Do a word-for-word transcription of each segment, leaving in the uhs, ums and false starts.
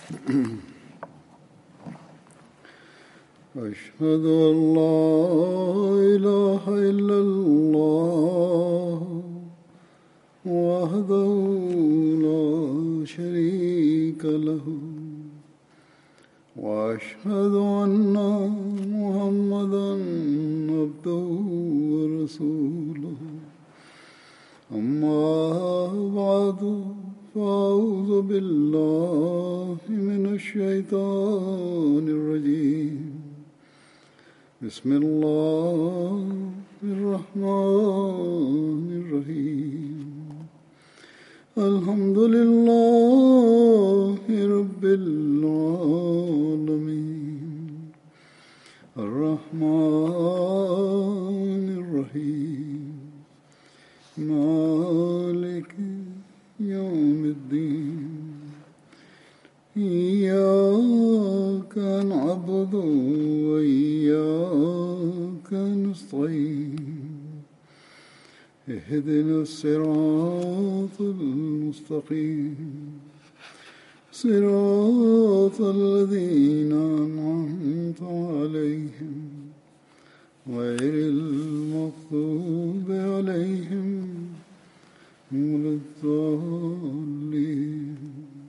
أشهد أن لا إله إلا الله وحده لا شريك له وأشهد أن محمدا عبده ورسوله أما بعد فأعوذ بالله من الشيطان الرجيم بسم الله الرحمن الرحيم الحمد لله رب العالمين الرحمن الرحيم مالك يوم الدين إياك نعبد وإياك نستعين اهدنا الصراط المستقيم صراط الذين أنعمت عليهم غير المغضوب عليهم ولا الضالين.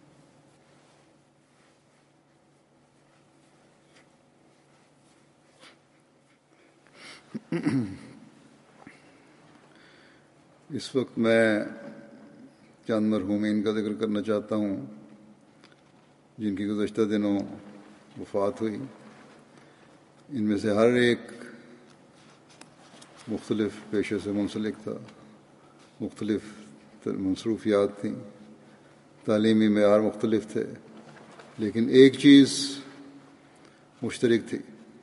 اس وقت میں چند مرحومین کا ذکر کرنا چاہتا ہوں جن کی گزشتہ دنوں وفات ہوئی. ان میں سے ہر ایک مختلف پیشے سے منسلک تھا، مختلف مصروفیات تھیں، تعلیمی معیار مختلف تھے، لیکن ایک چیز مشترک تھی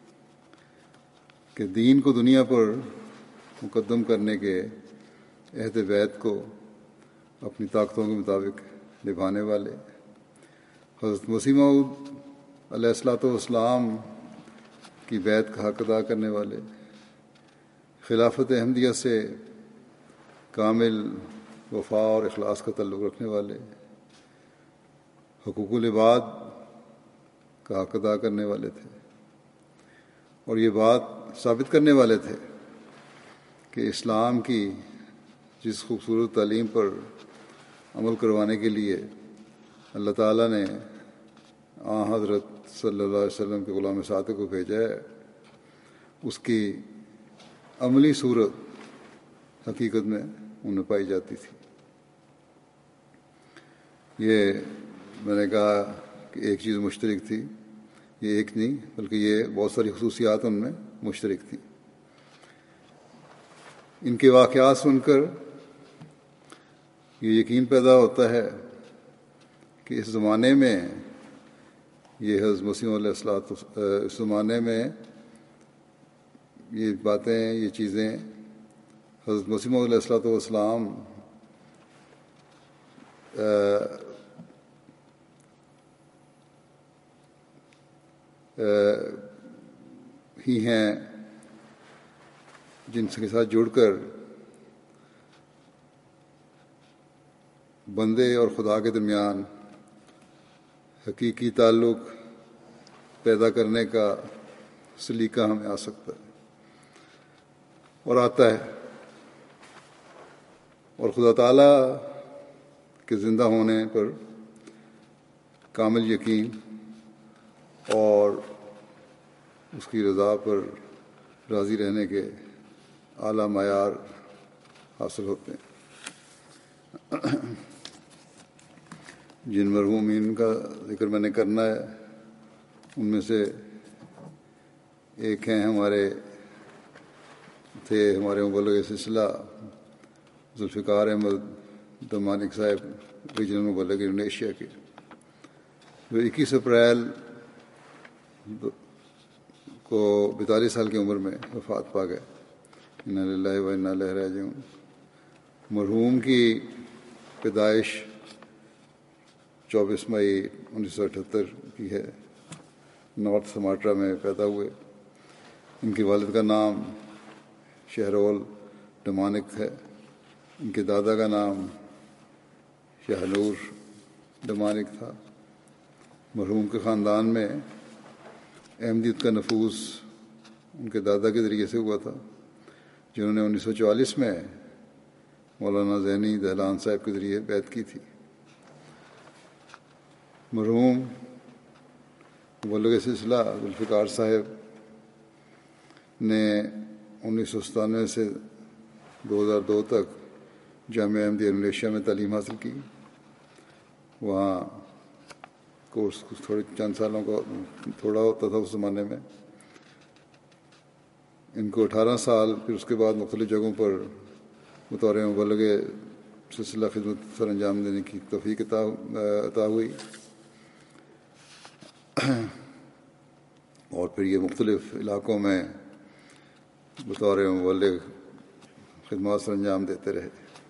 کہ دین کو دنیا پر مقدم کرنے کے عہد بیعت کو اپنی طاقتوں کے مطابق نبھانے والے، حضرت مسیح موعود علیہ الصلوۃ والسلام کی بیعت کا حق ادا کرنے والے، خلافت احمدیہ سے کامل وفا اور اخلاص کا تعلق رکھنے والے، حقوق العباد کا حق ادا کرنے والے تھے، اور یہ بات ثابت کرنے والے تھے کہ اسلام کی جس خوبصورت تعلیم پر عمل کروانے کے لیے اللہ تعالیٰ نے آن حضرت صلی اللہ علیہ وسلم کے غلام صادق کو بھیجا ہے، اس کی عملی صورت حقیقت میں ان میں پائی جاتی تھی. یہ میں نے کہا کہ ایک چیز مشترک تھی، یہ ایک نہیں بلکہ یہ بہت ساری خصوصیات ان میں مشترک تھیں. ان کے واقعات سن کر یہ یقین پیدا ہوتا ہے کہ اس زمانے میں یہ حضرت مسیح علیہ الصلوۃ اس زمانے میں یہ باتیں، یہ چیزیں حضرت مسیح علیہ الصلوۃ والسلام ہی ہیں جن کے ساتھ جڑ کر بندے اور خدا کے درمیان حقیقی تعلق پیدا کرنے کا سلیقہ ہمیں آ سکتا ہے اور آتا ہے. اور خدا تعالیٰ کے زندہ ہونے پر کامل یقین اور اس کی رضا پر راضی رہنے کے اعلیٰ معیار حاصل ہوتے ہیں. جن مرحومین کا ذکر میں نے کرنا ہے ان میں سے ایک ہیں ہمارے تھے ہمارے مبلغ سلسلہ ذوالفقار احمد دمانک صاحب، ریجنل مبلغ انڈونیشیا کے، جو اکیس اپریل کو بیتالیس سال کی عمر میں وفات پا گئے. انا للہ و انا الیہ راجعون. مرحوم کی پیدائش چوبیس مئی انیس سو اٹھہتر کی ہے، نارتھ سماٹرا میں پیدا ہوئے. ان کے والد کا نام شہرول ڈمانک ہے، ان کے دادا کا نام شاہ نور ڈمانک تھا. مرحوم کے خاندان میں احمدیت کا نفوذ ان کے دادا کے ذریعے سے ہوا تھا، جنہوں نے انیس سو چوالیس میں مولانا زینی دہلان صاحب کے ذریعے بیعت کی تھی۔ مرحوم مبلغ سلسلہ ذوالفقار صاحب نے انیس سو ستانوے سے دو ہزار دو تک جامعہ احمدیہ ملیشیا میں تعلیم حاصل کی۔ وہاں کورس تھوڑے چند سالوں کا تھوڑا ہوتا تھا اس زمانے میں۔ ان کو اٹھارہ سال پھر اس کے بعد مختلف جگہوں پر بطور مبلغ سلسلہ خدمت سر انجام دینے کی توفیق عطا عطا ہوئی، اور پھر یہ مختلف علاقوں میں بطور مبلغ خدمات سر انجام دیتے رہے۔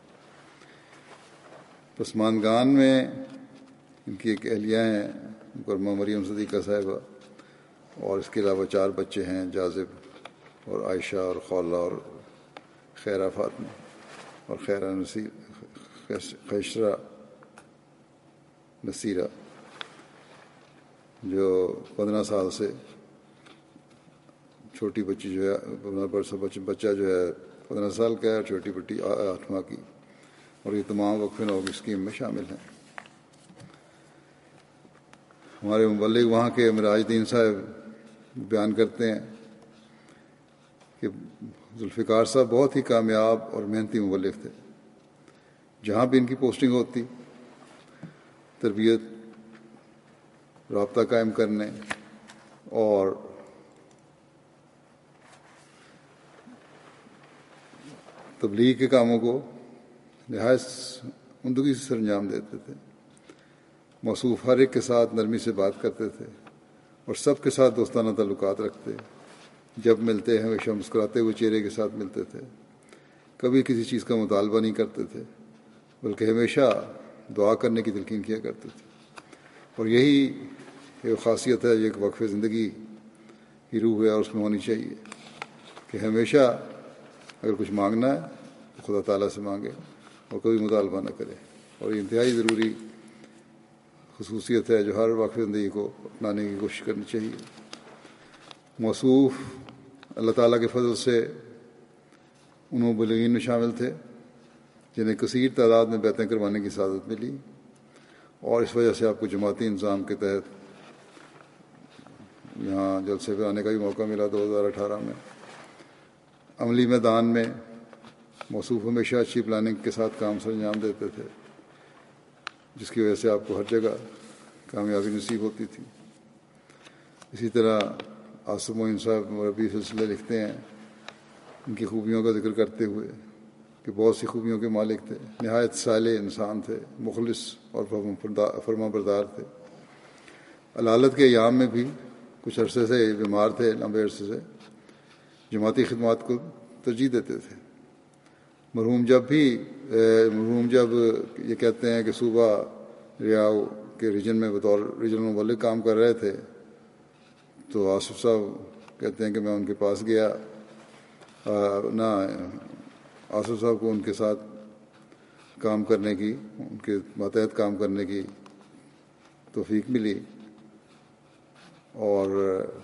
پسمانگان میں ان کی ایک اہلیہ ہیں مکرمہ مریم صدیقہ صاحبہ، اور اس کے علاوہ چار بچے ہیں، جاذب اور عائشہ اور خولہ اور خیرہ فاطمہ اور خیرہ نصیر خیشرہ نصیرہ، جو پندرہ سال سے چھوٹی بچی جو ہے بچہ جو ہے پندرہ سال کا ہے اور چھوٹی بٹی آٹھ ماہ کی، اور یہ تمام وقف نوع اسکیم میں شامل ہیں۔ ہمارے مبلغ وہاں کے مراج الدین صاحب بیان کرتے ہیں کہ ذوالفقار صاحب بہت ہی کامیاب اور محنتی مبلغ تھے۔ جہاں بھی ان کی پوسٹنگ ہوتی، تربیت، رابطہ قائم کرنے اور تبلیغ کے کاموں کو نہایت عمدگی سے سر انجام دیتے تھے۔ موصوف ہر ایک کے ساتھ نرمی سے بات کرتے تھے اور سب کے ساتھ دوستانہ تعلقات رکھتے۔ جب ملتے ہمیشہ مسکراتے ہوئے چہرے کے ساتھ ملتے تھے، کبھی کسی چیز کا مطالبہ نہیں کرتے تھے، بلکہ ہمیشہ دعا کرنے کی تلقین کیا کرتے تھے۔ اور یہی ایک خاصیت ہے، یہ ایک وقف زندگی کی روح ہے اور اس میں ہونی چاہیے کہ ہمیشہ اگر کچھ مانگنا ہے تو خدا تعالیٰ سے مانگے اور کبھی مطالبہ نہ کرے، اور یہ انتہائی ضروری خصوصیت ہے جو ہر وقف زندگی کو اپنانے کی کوشش کرنی چاہیے۔ موصوف اللہ تعالیٰ کے فضل سے ان مبلغین میں شامل تھے جنہیں کثیر تعداد میں بیعتیں کروانے کی سعادت ملی، اور اس وجہ سے آپ کو جماعتی نظام کے تحت یہاں جلسے پہ آنے کا بھی موقع ملا دو ہزار اٹھارہ میں۔ عملی میدان میں موصوف ہمیشہ اچھی پلاننگ کے ساتھ کام سر انجام دیتے تھے، جس کی وجہ سے آپ کو ہر جگہ کامیابی نصیب ہوتی تھی۔ اسی طرح آصف معین صاحب مربی سلسلہ لکھتے ہیں ان کی خوبیوں کا ذکر کرتے ہوئے کہ بہت سی خوبیوں کے مالک تھے، نہایت صالح انسان تھے، مخلص اور فرما بردار تھے۔ علالت کے ایام میں بھی کچھ عرصے سے بیمار تھے، لمبے عرصے سے جماعتی خدمات کو ترجیح دیتے تھے۔ مرحوم جب بھی مرحوم جب یہ کہتے ہیں کہ صوبہ ریاؤ کے ریجن میں بطور ریجنل مبلغ کام کر رہے تھے، تو آصف صاحب کہتے ہیں کہ میں ان کے پاس گیا، نہ آصف صاحب کو ان کے ساتھ کام کرنے کی، ان کے ماتحت کام کرنے کی توفیق ملی، اور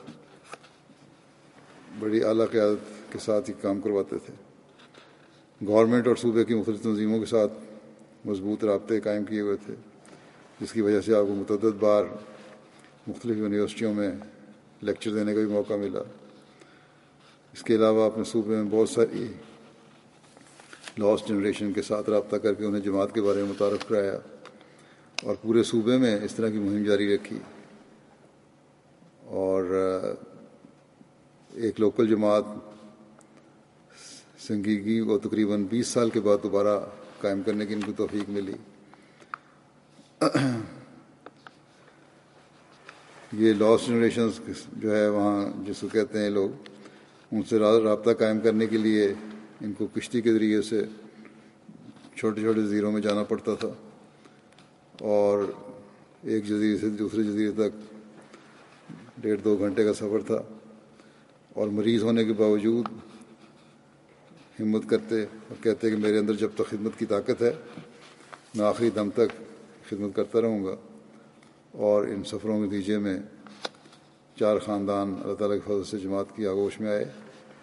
بڑی اعلیٰ قیادت کے ساتھ ہی کام کرواتے تھے۔ گورنمنٹ اور صوبے کی مختلف تنظیموں کے ساتھ مضبوط رابطے قائم کیے ہوئے تھے، جس کی وجہ سے آپ کو متعدد بار مختلف یونیورسٹیوں میں لیکچر دینے کا بھی موقع ملا۔ اس کے علاوہ اپنے صوبے میں بہت ساری لاسٹ جنریشن کے ساتھ رابطہ کر کے انہیں جماعت کے بارے میں متعارف کرایا، اور پورے صوبے میں اس طرح کی مہم جاری رکھی، اور ایک لوکل جماعت سنگیگی کو تقریباً بیس سال کے بعد دوبارہ قائم کرنے کی ان کو توفیق ملی۔ یہ لاسٹ جنریشنز جو ہے وہاں جس کو کہتے ہیں لوگ، ان سے رابطہ قائم کرنے کے لیے ان کو کشتی کے ذریعے سے چھوٹے چھوٹے جزیروں میں جانا پڑتا تھا، اور ایک جزیرے سے دوسرے جزیرے تک ڈیڑھ دو گھنٹے کا سفر تھا، اور مریض ہونے کے باوجود ہمت کرتے اور کہتے کہ میرے اندر جب تک خدمت کی طاقت ہے میں آخری دم تک خدمت کرتا رہوں گا، اور ان سفروں کے نتیجے میں چار خاندان اللہ تعالیٰ کے فضل سے جماعت کی آغوش میں آئے۔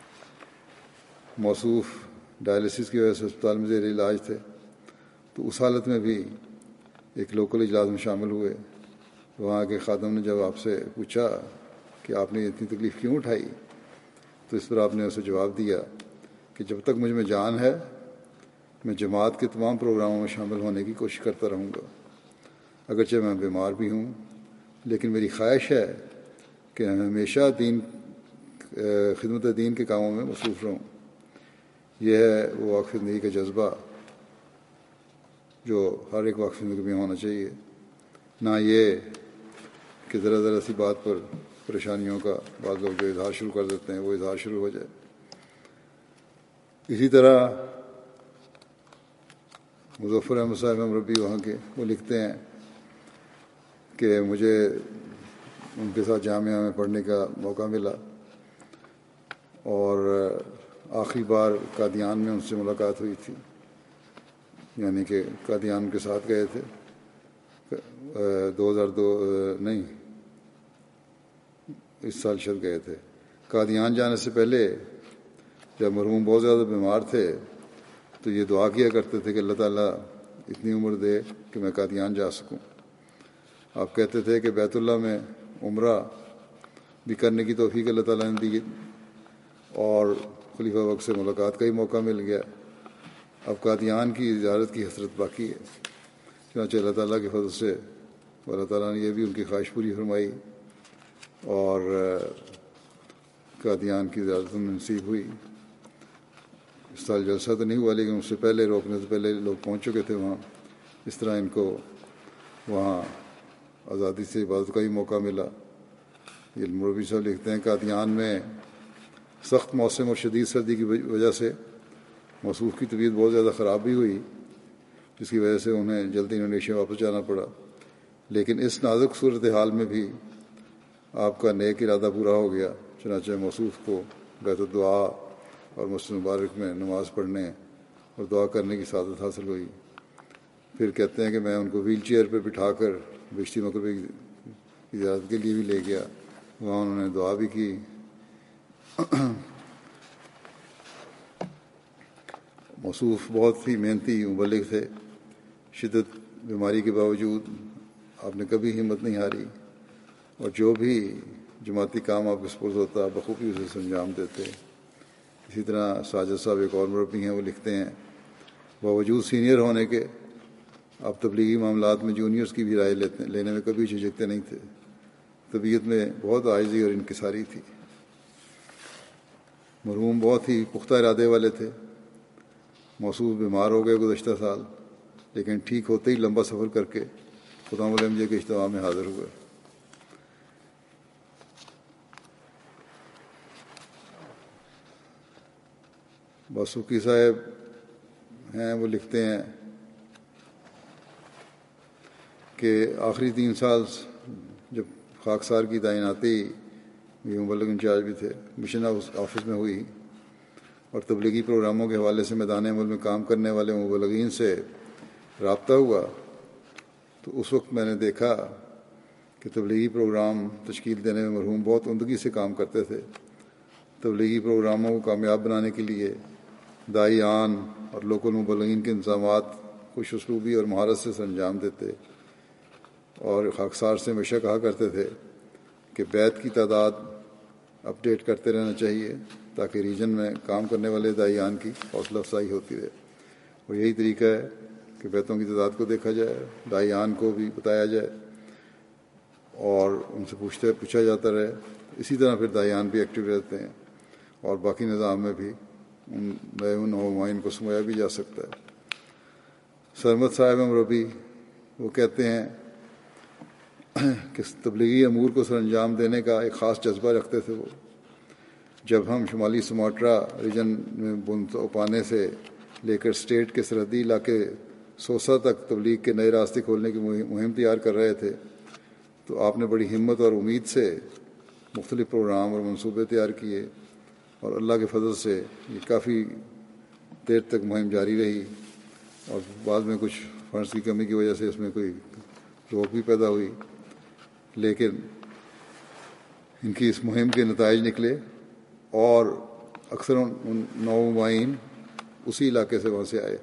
موصوف ڈائلسس کی وجہ سے اسپتال میں زیر علاج تھے، تو اس حالت میں بھی ایک لوکل اجلاس میں شامل ہوئے۔ وہاں کے خادم نے جب آپ سے پوچھا کہ آپ نے اتنی تکلیف کیوں اٹھائی، تو اس پر آپ نے اسے جواب دیا کہ جب تک مجھ میں جان ہے میں جماعت کے تمام پروگراموں میں شامل ہونے کی کوشش کرتا رہوں گا، اگرچہ میں بیمار بھی ہوں، لیکن میری خواہش ہے کہ میں ہمیشہ دین خدمت دین کے کاموں میں مصروف رہوں۔ یہ ہے وہ وقف زندگی کا جذبہ جو ہر ایک وقف زندگی میں ہونا چاہیے، نہ یہ کہ ذرا ذرا سی بات پر پریشانیوں کا بعض لوگ جو اظہار شروع کر دیتے ہیں وہ اظہار شروع ہو جائے۔ اسی طرح مظفر احمد صاحب مربی وہاں کے، وہ لکھتے ہیں کہ مجھے ان کے ساتھ جامعہ میں پڑھنے کا موقع ملا، اور آخری بار قادیان میں ان سے ملاقات ہوئی تھی، یعنی کہ قادیان کے ساتھ گئے تھے دو ہزار دو نہیں اس سال شاید گئے تھے۔ قادیان جانے سے پہلے جب مرحوم بہت زیادہ بیمار تھے تو یہ دعا کیا کرتے تھے کہ اللہ تعالیٰ اتنی عمر دے کہ میں قادیان جا سکوں۔ آپ کہتے تھے کہ بیت اللہ میں عمرہ بھی کرنے کی توفیق اللہ تعالیٰ نے دی، اور خلیفہ وقت سے ملاقات کا ہی موقع مل گیا۔ اب قادیان کی زیارت کی حسرت باقی ہے، چنانچہ اللہ تعالیٰ کے فضل سے اللہ تعالیٰ نے یہ بھی ان کی خواہش پوری فرمائی اور قادیان کی زیارت میں نصیب ہوئی۔ اس سال جلسہ تو نہیں ہوا، لیکن اس سے پہلے روکنے سے پہلے لوگ پہنچ چکے تھے وہاں۔ اس طرح ان کو وہاں آزادی سے عبادت کا ہی موقع ملا۔ یہ مربی صاحب لکھتے ہیں قادیان میں سخت موسم اور شدید سردی کی وجہ سے موصوف کی طبیعت بہت زیادہ خراب بھی ہوئی، جس کی وجہ سے انہیں جلدی انڈونیشیا واپس جانا پڑا، لیکن اس نازک صورتحال میں بھی آپ کا نیک ارادہ پورا ہو گیا۔ چنانچہ موصوف کو بیت الدعا اور مسجد مبارک میں نماز پڑھنے اور دعا کرنے کی سعادت حاصل ہوئی۔ پھر کہتے ہیں کہ میں ان کو ویل چیئر پہ بٹھا کر بشتی مقبرے کی زیارت کے لیے بھی لے گیا، وہاں انہوں نے دعا بھی کی۔ موصوف بہت ہی محنتی مبلغ تھے، شدت بیماری کے باوجود آپ نے کبھی ہمت نہیں ہاری، اور جو بھی جماعتی کام آپ کے سپرد ہوتا بخوبی اسے انجام دیتے۔ اسی طرح ساجد صاحب ایک اور مربی ہیں، وہ لکھتے ہیں باوجود سینئر ہونے کے آپ تبلیغی معاملات میں جونیئرز کی بھی رائے لیتے لینے میں کبھی جھجکتے نہیں تھے۔ طبیعت میں بہت عاجزی اور انکساری تھی۔ مرحوم بہت ہی پختہ ارادے والے تھے۔ موصوف بیمار ہو گئے گزشتہ سال، لیکن ٹھیک ہوتے ہی لمبا سفر کر کے خدا ملمجے کے اجتماع میں حاضر ہوئے۔ باسوقی صاحب ہیں، وہ لکھتے ہیں کہ آخری تین سال جب خاکسار کی تعیناتی یہ مبلغ انچارج بھی تھے، مشن آفس میں ہوئی اور تبلیغی پروگراموں کے حوالے سے میدان عمل میں کام کرنے والے مبلغین سے رابطہ ہوا، تو اس وقت میں نے دیکھا کہ تبلیغی پروگرام تشکیل دینے میں مرحوم بہت عمدگی سے کام کرتے تھے۔ تبلیغی پروگراموں کو کامیاب بنانے کے لیے داعیان اور لوکل مبلغین کے انتظامات خوش اسلوبی اور مہارت سے سر انجام دیتے، اور خاکسار سے ہمیشہ کہا کرتے تھے کہ بیت کی تعداد اپ ڈیٹ کرتے رہنا چاہیے تاکہ ریجن میں کام کرنے والے داعیان کی حوصلہ افزائی ہوتی رہے، اور یہی طریقہ ہے کہ بیتوں کی تعداد کو دیکھا جائے، داعیان کو بھی بتایا جائے اور ان سے پوچھتے پوچھا جاتا رہے۔ اسی طرح پھر داعیان بھی ایکٹیو رہتے ہیں اور باقی نظام میں بھی ان نئے نمائن کو سمایا بھی جا سکتا ہے۔ سرمد صاحب مربی وہ کہتے ہیں کہ تبلیغی امور کو سر انجام دینے کا ایک خاص جذبہ رکھتے تھے۔ وہ جب ہم شمالی سماٹرا ریجن میں بنتو پانے سے لے کر اسٹیٹ کے سرحدی علاقے سوسا تک تبلیغ کے نئے راستے کھولنے کی مہم تیار کر رہے تھے، تو آپ نے بڑی ہمت اور امید سے مختلف پروگرام اور منصوبے تیار کیے، اور اللہ کے فضل سے یہ کافی دیر تک مہم جاری رہی، اور بعد میں کچھ فنڈس کی کمی کی وجہ سے اس میں کوئی روک بھی پیدا ہوئی، لیکن ان کی اس مہم کے نتائج نکلے اور اکثر ان نومائین اسی علاقے سے وہاں سے آئے۔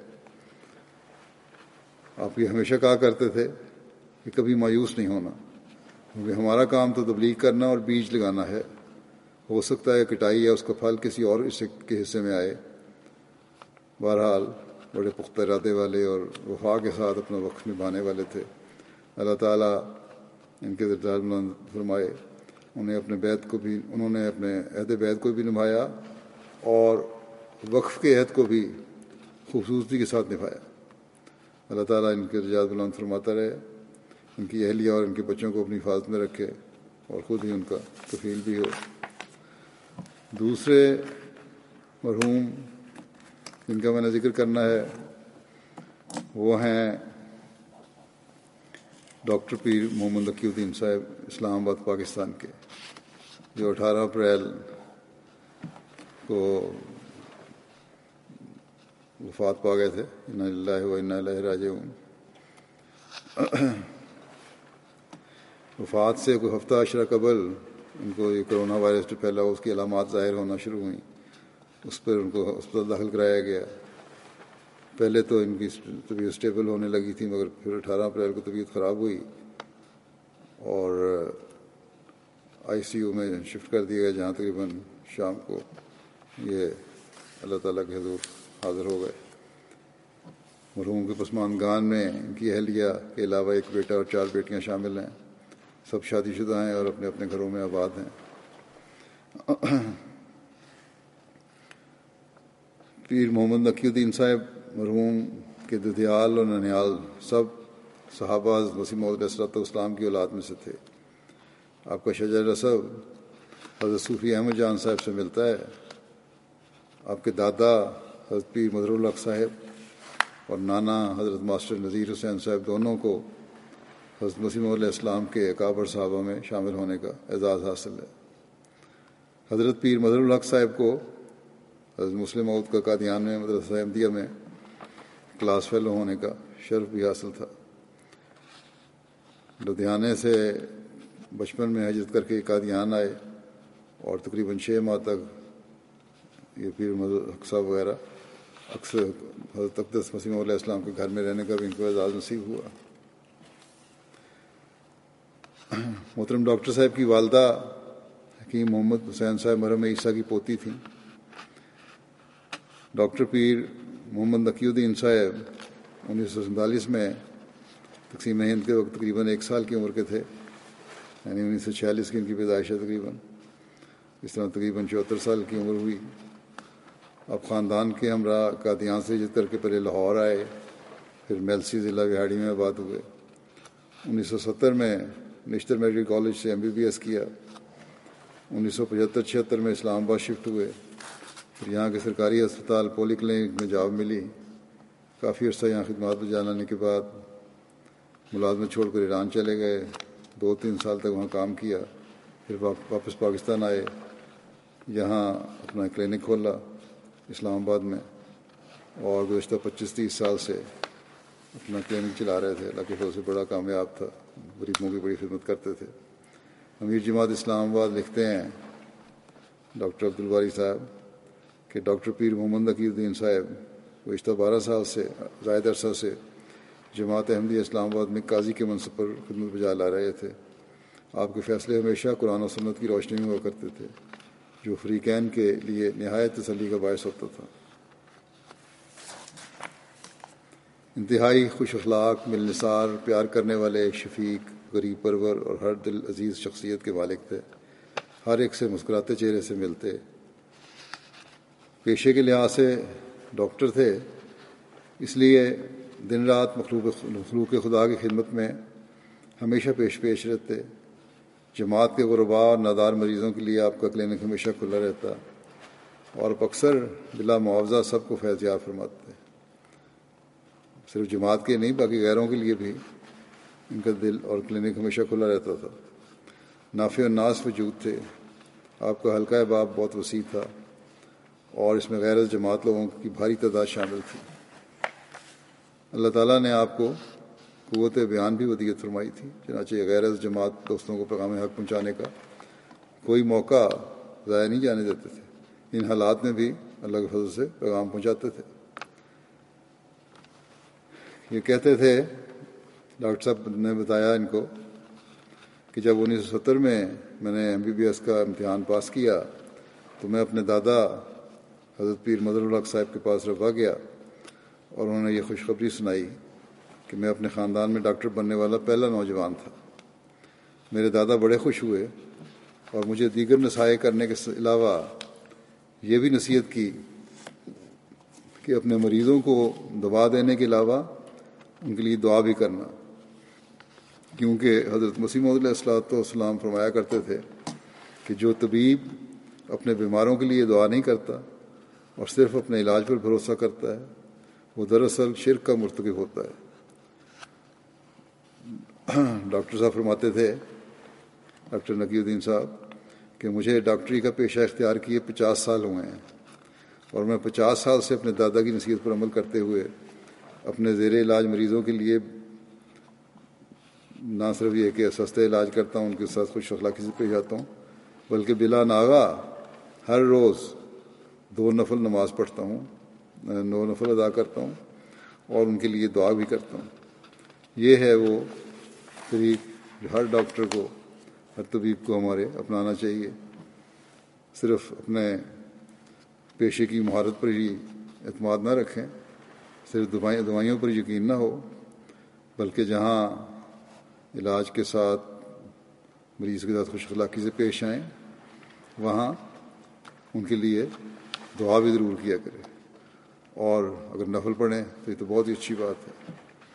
آپ یہ ہمیشہ کہا کرتے تھے کہ کبھی مایوس نہیں ہونا، کیونکہ ہمارا کام تو تبلیغ کرنا اور بیج لگانا ہے، ہو سکتا ہے کٹائی یا اس کا پھل کسی اور حصے کے حصے میں آئے۔ بہرحال بڑے پختہ ارادے والے اور وفا کے ساتھ اپنا وقت نبھانے والے تھے۔ اللہ تعالیٰ ان کے درجات بلند فرمائے۔ انہیں اپنے بیت کو بھی انہوں نے اپنے عہد بیت کو بھی نبھایا اور وقف کے عہد کو بھی خوبصورتی کے ساتھ نبھایا۔ اللہ تعالیٰ ان کے درجات بلند فرماتا رہے، ان کی اہلیہ اور ان کے بچوں کو اپنی حفاظت میں رکھے اور خود ہی ان کا کفیل بھی ہو۔ دوسرے مرحوم جن کا میں نے ذکر کرنا ہے وہ ہیں ڈاکٹر پیر محمد تقی الدین صاحب، اسلام آباد پاکستان کے، جو اٹھارہ اپریل کو وفات پا گئے تھے۔ انا للہ و انا الیہ راجعون۔ وفات سے کوئی ہفتہ عشرہ قبل ان کو یہ کرونا وائرس جو پھیلا اس کی علامات ظاہر ہونا شروع ہوئیں، اس پر ان کو ہسپتال داخل کرایا گیا۔ پہلے تو ان کی طبیعت اسٹیبل ہونے لگی تھی، مگر پھر اٹھارہ اپریل کو طبیعت خراب ہوئی اور آئی سی یو میں شفٹ کر دیا گیا، جہاں تقریباً شام کو یہ اللہ تعالیٰ کے حضور حاضر ہو گئے۔ مرحوم کے پسماندگان میں ان کی اہلیہ کے علاوہ ایک بیٹا اور چار بیٹیاں شامل ہیں، سب شادی شدہ ہیں اور اپنے اپنے گھروں میں آباد ہیں۔ پیر محمد تقی الدین صاحب مرحوم کے ددیال اور ننیال سب صحابہ وسیع موعود علیہ الصلوۃ والسلام کی اولاد میں سے تھے۔ آپ کا شجر نسب حضرت صوفی احمد جان صاحب سے ملتا ہے۔ آپ کے دادا حضرت پیر مظہر الحق صاحب اور نانا حضرت ماسٹر نذیر حسین صاحب دونوں کو حضرت مسیح موعود علیہ السلام کے اکابر صحابہ میں شامل ہونے کا اعزاز حاصل ہے۔ حضرت پیر مظہر الحق صاحب کو حضرت مسلم موعود کا قادیان میں مدرسہ احمدیہ میں کلاس فیلو ہونے کا شرف بھی حاصل تھا۔ لدھیانے سے بچپن میں ہجرت کر کے قادیان آئے اور تقریباً چھ ماہ تک یہ پیر مظہر الحق صاحب وغیرہ اکثر حضرت اقدس مسیح موعود علیہ السلام کے گھر میں رہنے کا بھی ان کو اعزاز نصیب ہوا۔ محترم ڈاکٹر صاحب کی والدہ حکیم محمد حسین صاحب مرحوم عیسیٰ کی پوتی تھیں۔ ڈاکٹر پیر محمد تقی الدین صاحب انیس سو سینتالیس میں تقسیم ہند کے وقت تقریباً ایک سال کی عمر کے تھے، یعنی انیس سو چھیالیس کی ان کی پیدائش ہے تقریباً۔ اس طرح تقریباً چوہتر سال کی عمر ہوئی۔ اب خاندان کے ہمراہ قادیان سے ہجرت کر کے پہلے لاہور آئے، پھر میلسی ضلع وہاڑی میں آباد ہوئے۔ انیس سو ستر میں نشتر میڈیکل کالج سے ایم بی بی ایس کیا۔ انیس سو پچہتر چھہتر میں اسلام آباد شفٹ ہوئے، پھر یہاں کے سرکاری ہسپتال پولی کلینک میں جاب ملی۔ کافی عرصہ یہاں خدمات بجا لانے کے بعد ملازمت چھوڑ کر ایران چلے گئے، دو تین سال تک وہاں کام کیا، پھر واپس پاکستان آئے، یہاں اپنا کلینک کھولا اسلام آباد میں، اور گزشتہ پچیس تیس سال سے اپنا کلینک چلا رہے تھے۔ اللہ کے فضل سے بڑا کامیاب تھا، غریبوں کی بڑی خدمت کرتے تھے۔ امیر جماعت اسلام آباد لکھتے ہیں ڈاکٹر عبدالباری صاحب کہ ڈاکٹر پیر محمد تقی الدین صاحب گزشتہ بارہ سال سے زائد عرصہ سے جماعت احمدیہ اسلام آباد میں قاضی کے منصب پر خدمت بجا لا رہے تھے۔ آپ کے فیصلے ہمیشہ قرآن و سنت کی روشنی میں ہوا کرتے تھے، جو فریقین کے لیے نہایت تسلی کا باعث ہوتا تھا۔ انتہائی خوش اخلاق، ملنسار، پیار کرنے والے، شفیق، غریب پرور اور ہر دل عزیز شخصیت کے مالک تھے۔ ہر ایک سے مسکراتے چہرے سے ملتے۔ پیشے کے لحاظ سے ڈاکٹر تھے، اس لیے دن رات مخلوق مخلوق خدا کی خدمت میں ہمیشہ پیش پیش رہتے۔ جماعت کے غرباء اور نادار مریضوں کے لیے آپ کا کلینک ہمیشہ کھلا رہتا، اور اکثر بلا معاوضہ سب کو فیض یاب فرماتے۔ صرف جماعت کے نہیں، باقی غیروں کے لیے بھی ان کا دل اور کلینک ہمیشہ کھلا رہتا تھا۔ نافع و ناس وجود تھے۔ آپ کا حلقہ باب بہت وسیع تھا، اور اس میں غیر جماعت لوگوں کی بھاری تعداد شامل تھی۔ اللہ تعالیٰ نے آپ کو قوت بیان بھی ودیعت فرمائی تھی، چنانچہ غیر از جماعت دوستوں کو پیغام حق پہنچانے کا کوئی موقع ضائع نہیں جانے دیتے تھے۔ ان حالات میں بھی اللہ کے فضل سے پیغام پہنچاتے تھے۔ یہ کہتے تھے، ڈاکٹر صاحب نے بتایا ان کو کہ جب انیس سو ستر میں میں نے ایم بی بی ایس کا امتحان پاس کیا تو میں اپنے دادا حضرت پیر مظہر الحق صاحب کے پاس رفع گیا اور انہوں نے یہ خوشخبری سنائی کہ میں اپنے خاندان میں ڈاکٹر بننے والا پہلا نوجوان تھا۔ میرے دادا بڑے خوش ہوئے اور مجھے دیگر نصائح کرنے کے علاوہ یہ بھی نصیحت کی کہ اپنے مریضوں کو دوا دینے کے علاوہ ان کے لیے دعا بھی کرنا، کیونکہ حضرت مسیح موعود علیہ الصلوۃ والسلام فرمایا کرتے تھے کہ جو طبیب اپنے بیماروں کے لیے دعا نہیں کرتا اور صرف اپنے علاج پر بھروسہ کرتا ہے وہ دراصل شرک کا مرتکب ہوتا ہے۔ ڈاکٹر صاحب فرماتے تھے، ڈاکٹر نقی الدین صاحب، کہ مجھے ڈاکٹری کا پیشہ اختیار کیے پچاس سال ہوئے ہیں اور میں پچاس سال سے اپنے دادا کی نصیحت پر عمل کرتے ہوئے اپنے زیر علاج مریضوں کے لیے نہ صرف یہ کہ سستے علاج کرتا ہوں، ان کے ساتھ خوش اخلاقی سے پیش آتا ہوں، بلکہ بلا ناغہ ہر روز دو نفل نماز پڑھتا ہوں، نو نفل ادا کرتا ہوں اور ان کے لیے دعا بھی کرتا ہوں۔ یہ ہے وہ طریق جو ہر ڈاکٹر کو، ہر طبیب کو ہمارے اپنانا چاہیے۔ صرف اپنے پیشے کی مہارت پر ہی اعتماد نہ رکھیں، صرف دوائیں دوائیوں پر یقین نہ ہو، بلکہ جہاں علاج کے ساتھ مریض کے ساتھ خوش اخلاقی سے پیش آئیں وہاں ان کے لیے دعا بھی ضرور کیا کرے، اور اگر نفل پڑھیں تو یہ تو بہت ہی اچھی بات ہے۔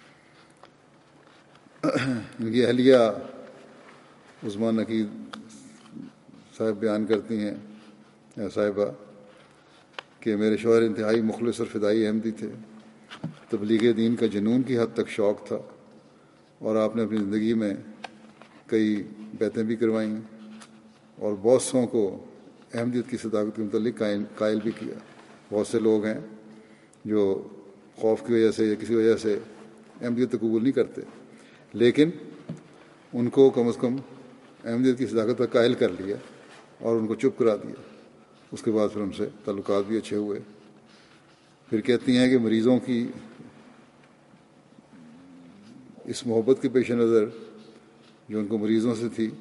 ان کی اہلیہ عثمان نقی صاحب بیان کرتی ہیں صاحبہ کہ میرے شوہر انتہائی مخلص اور فدائی احمدی تھے، تبلیغ دین کا جنون کی حد تک شوق تھا، اور آپ نے اپنی زندگی میں کئی بیعتیں بھی کروائیں اور بہت سو کو احمدیت کی صداقت کے متعلق قائل بھی کیا۔ بہت سے لوگ ہیں جو خوف کی وجہ سے یا کسی وجہ سے احمدیت قبول نہیں کرتے، لیکن ان کو کم از کم احمدیت کی صداقت کا قائل کر لیا اور ان کو چپ کرا دیا۔ اس کے بعد پھر ان سے تعلقات بھی اچھے ہوئے۔ پھر کہتی ہیں کہ مریضوں کی اس محبت کے پیش نظر جو ان کو مریضوں سے تھی،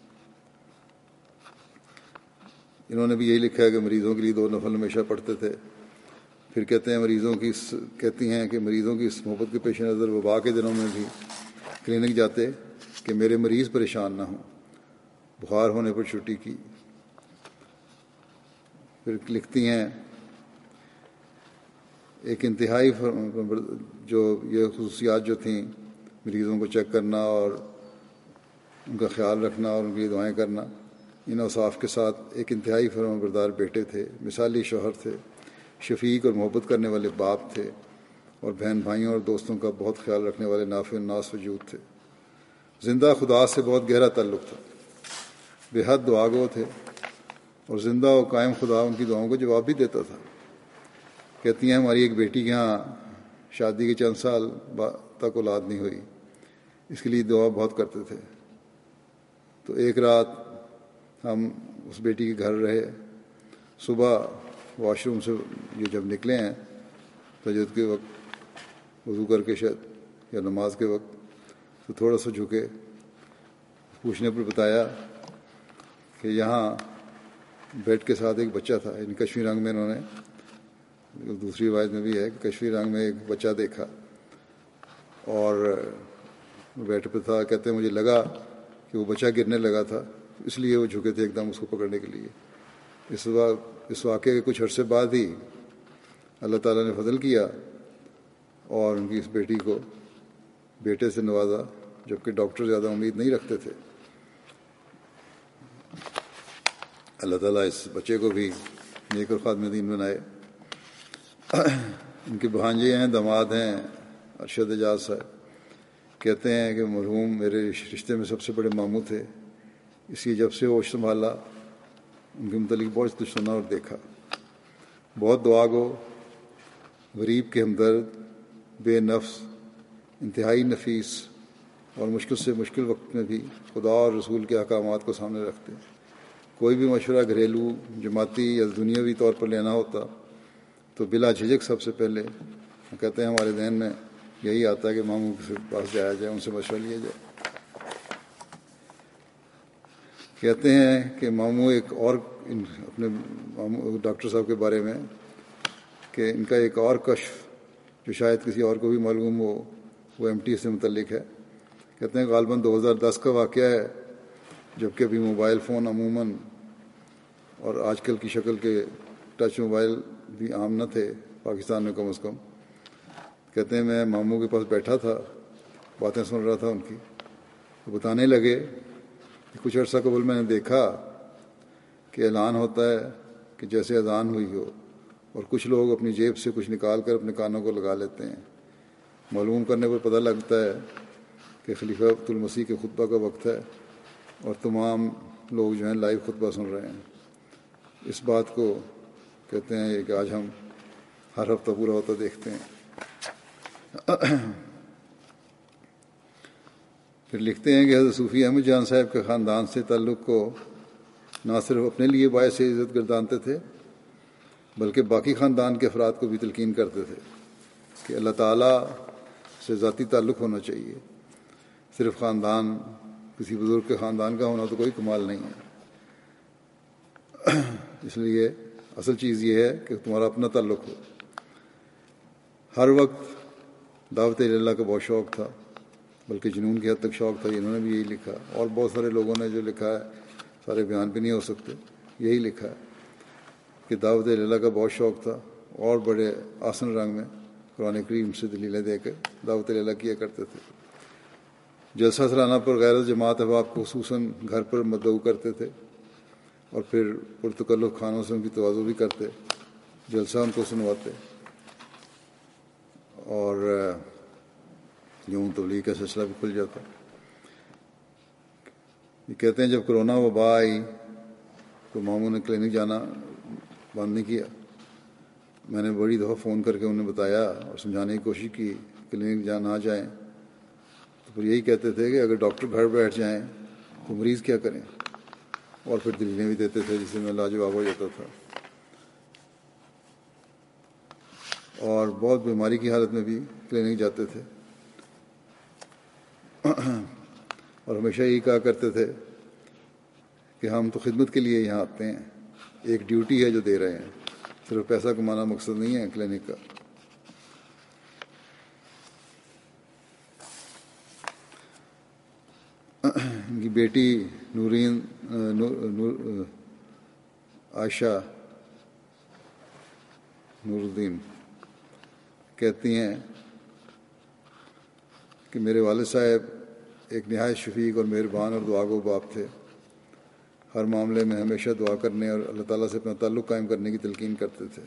انہوں نے بھی یہی لکھا ہے کہ مریضوں کے لیے دو نفل ہمیشہ پڑھتے تھے۔ پھر کہتے ہیں مریضوں کی کہتی ہیں کہ مریضوں کی اس محبت کے پیش نظر وبا کے دنوں میں بھی کلینک جاتے کہ میرے مریض پریشان نہ ہوں، بخار ہونے پر چھٹی کی۔ پھر لکھتی ہیں ایک انتہائی جو یہ خصوصیات جو تھیں، مریضوں کو چیک کرنا اور ان کا خیال رکھنا اور ان کے لیے دعائیں کرنا، ان اوصاف کے ساتھ ایک انتہائی فرمان بردار بیٹے تھے، مثالی شوہر تھے، شفیق اور محبت کرنے والے باپ تھے، اور بہن بھائیوں اور دوستوں کا بہت خیال رکھنے والے نافع الناس وجود تھے۔ زندہ خدا سے بہت گہرا تعلق تھا، بے حد دعاگو تھے، اور زندہ و قائم خدا ان کی دعاؤں کو جواب بھی دیتا تھا۔ کہتی ہیں ہماری ایک بیٹی کے ہاں شادی کے چند سال تک اولاد نہیں ہوئی، اس کے لیے دعا بہت کرتے تھے۔ تو ایک رات ہم اس بیٹی کے گھر رہے، صبح واش روم سے یہ جب نکلے ہیں تہجد کے وقت وضو کر کے شاید یا نماز کے وقت، تو تھوڑا سا جھکے، پوچھنے پر بتایا کہ یہاں بیڈ کے ساتھ ایک بچہ تھا، یعنی کشمیری رنگ میں انہوں نے، دوسری روایت میں بھی ہے کہ کشمیری رنگ میں ایک بچہ دیکھا اور بیڈ پہ تھا۔ کہتے ہیں مجھے لگا کہ وہ بچہ گرنے لگا تھا، اس لیے وہ جھکے تھے ایک دم اس کو پکڑنے کے لیے۔ اس وقت اس واقعے کے کچھ عرصے بعد ہی اللہ تعالیٰ نے فضل کیا اور ان کی اس بیٹی کو بیٹے سے نوازا، جبکہ ڈاکٹر زیادہ امید نہیں رکھتے تھے۔ اللہ تعالیٰ اس بچے کو بھی نیک اور خادم دین بنائے۔ ان کے بھانجے ہیں، داماد ہیں ارشد اعجاز صاحب، کہتے ہیں کہ مرحوم میرے رشتے میں سب سے بڑے ماموں تھے، اس لیے جب سے ہوش سنبھالا ان کے متعلق بہت کچھ سنا اور دیکھا۔ بہت دعا گو، غریب کے ہمدرد، بے نفس انتہائی نفیس اور مشکل سے مشکل وقت میں بھی خدا اور رسول کے احکامات کو سامنے رکھتے. کوئی بھی مشورہ گھریلو، جماعتی یا دنیاوی طور پر لینا ہوتا تو بلا جھجک سب سے پہلے کہتے ہیں ہمارے ذہن میں یہی آتا ہے کہ ماموں کے پاس جایا جائے، ان سے مشورہ لیا جائے. کہتے ہیں کہ ماموں ایک اور اپنے ماموں ڈاکٹر صاحب کے بارے میں کہ ان کا ایک اور کشف جو شاید کسی اور کو بھی معلوم ہو وہ ایم ٹی سے متعلق ہے. کہتے ہیں غالباً دو ہزار دس کا واقعہ ہے، جبکہ ابھی موبائل فون عموماً اور آج کل کی شکل کے ٹچ موبائل بھی عام نہ تھے پاکستان میں کم از کم. کہتے ہیں میں ماموں کے پاس بیٹھا تھا، باتیں سن رہا تھا ان کی، تو بتانے لگے کہ کچھ عرصہ قبل میں نے دیکھا کہ اعلان ہوتا ہے کہ جیسے اذان ہوئی ہو، اور کچھ لوگ اپنی جیب سے کچھ نکال کر اپنے کانوں کو لگا لیتے ہیں. معلوم کرنے پر پتہ لگتا ہے کہ خلیفہ عبد المسیح کے خطبہ کا وقت ہے اور تمام لوگ جو ہیں لائیو خطبہ سن رہے ہیں. اس بات کو کہتے ہیں کہ آج ہم ہر ہفتہ پورا ہوتا دیکھتے ہیں. پھر لکھتے ہیں کہ حضرت صوفی احمد جان صاحب کے خاندان سے تعلق کو نہ صرف اپنے لیے باعث عزت گردانتے تھے بلکہ باقی خاندان کے افراد کو بھی تلقین کرتے تھے کہ اللہ تعالیٰ سے ذاتی تعلق ہونا چاہیے. صرف خاندان کسی بزرگ کے خاندان کا ہونا تو کوئی کمال نہیں ہے. اس لیے اصل چیز یہ ہے کہ تمہارا اپنا تعلق ہو. ہر وقت دعوت اللہ کا بہت شوق تھا، بلکہ جنون کی حد تک شوق تھا. انہوں نے بھی یہی لکھا، اور بہت سارے لوگوں نے جو لکھا ہے سارے بیان پہ نہیں ہو سکتے، یہی لکھا ہے کہ دعوت اللہ کا بہت شوق تھا اور بڑے آسن رنگ میں قرآن کریم سے دلیلیں دے کے دعوت اللہ کیا کرتے تھے. جلسہ سالانہ پر غیر جماعت احباب کو خصوصاً گھر پر مدعو کرتے تھے اور پھر پرتکلف خانوں سے ان کی تواضع بھی کرتے، جلسہ ان کو سنواتے، اور یوں تبلیغ کا سلسلہ بھی کھل جاتا. یہ کہتے ہیں جب کرونا وبا آئی تو ماموں نے کلینک جانا بند نہیں کیا. میں نے بڑی دفعہ فون کر کے انہیں بتایا اور سمجھانے کی کوشش کی کلینک جا نہ جائیں، تو پھر یہی کہتے تھے کہ اگر ڈاکٹر گھر بیٹھ جائیں تو مریض کیا کریں، اور پھر دلیلیں بھی دیتے تھے جس سے میں لاجواب ہو جاتا تھا. اور بہت بیماری کی حالت میں بھی کلینک جاتے تھے اور ہمیشہ یہی کہا کرتے تھے کہ ہم تو خدمت کے لیے یہاں آتے ہیں، ایک ڈیوٹی ہے جو دے رہے ہیں، صرف پیسہ کمانا مقصد نہیں ہے کلینک کا. ان کی بیٹی نورین نور, نور, عائشہ نور الدین کہتی ہیں کہ میرے والد صاحب ایک نہایت شفیق اور مہربان اور دعا گو باپ تھے. ہر معاملے میں ہمیشہ دعا کرنے اور اللہ تعالیٰ سے اپنا تعلق قائم کرنے کی تلقین کرتے تھے.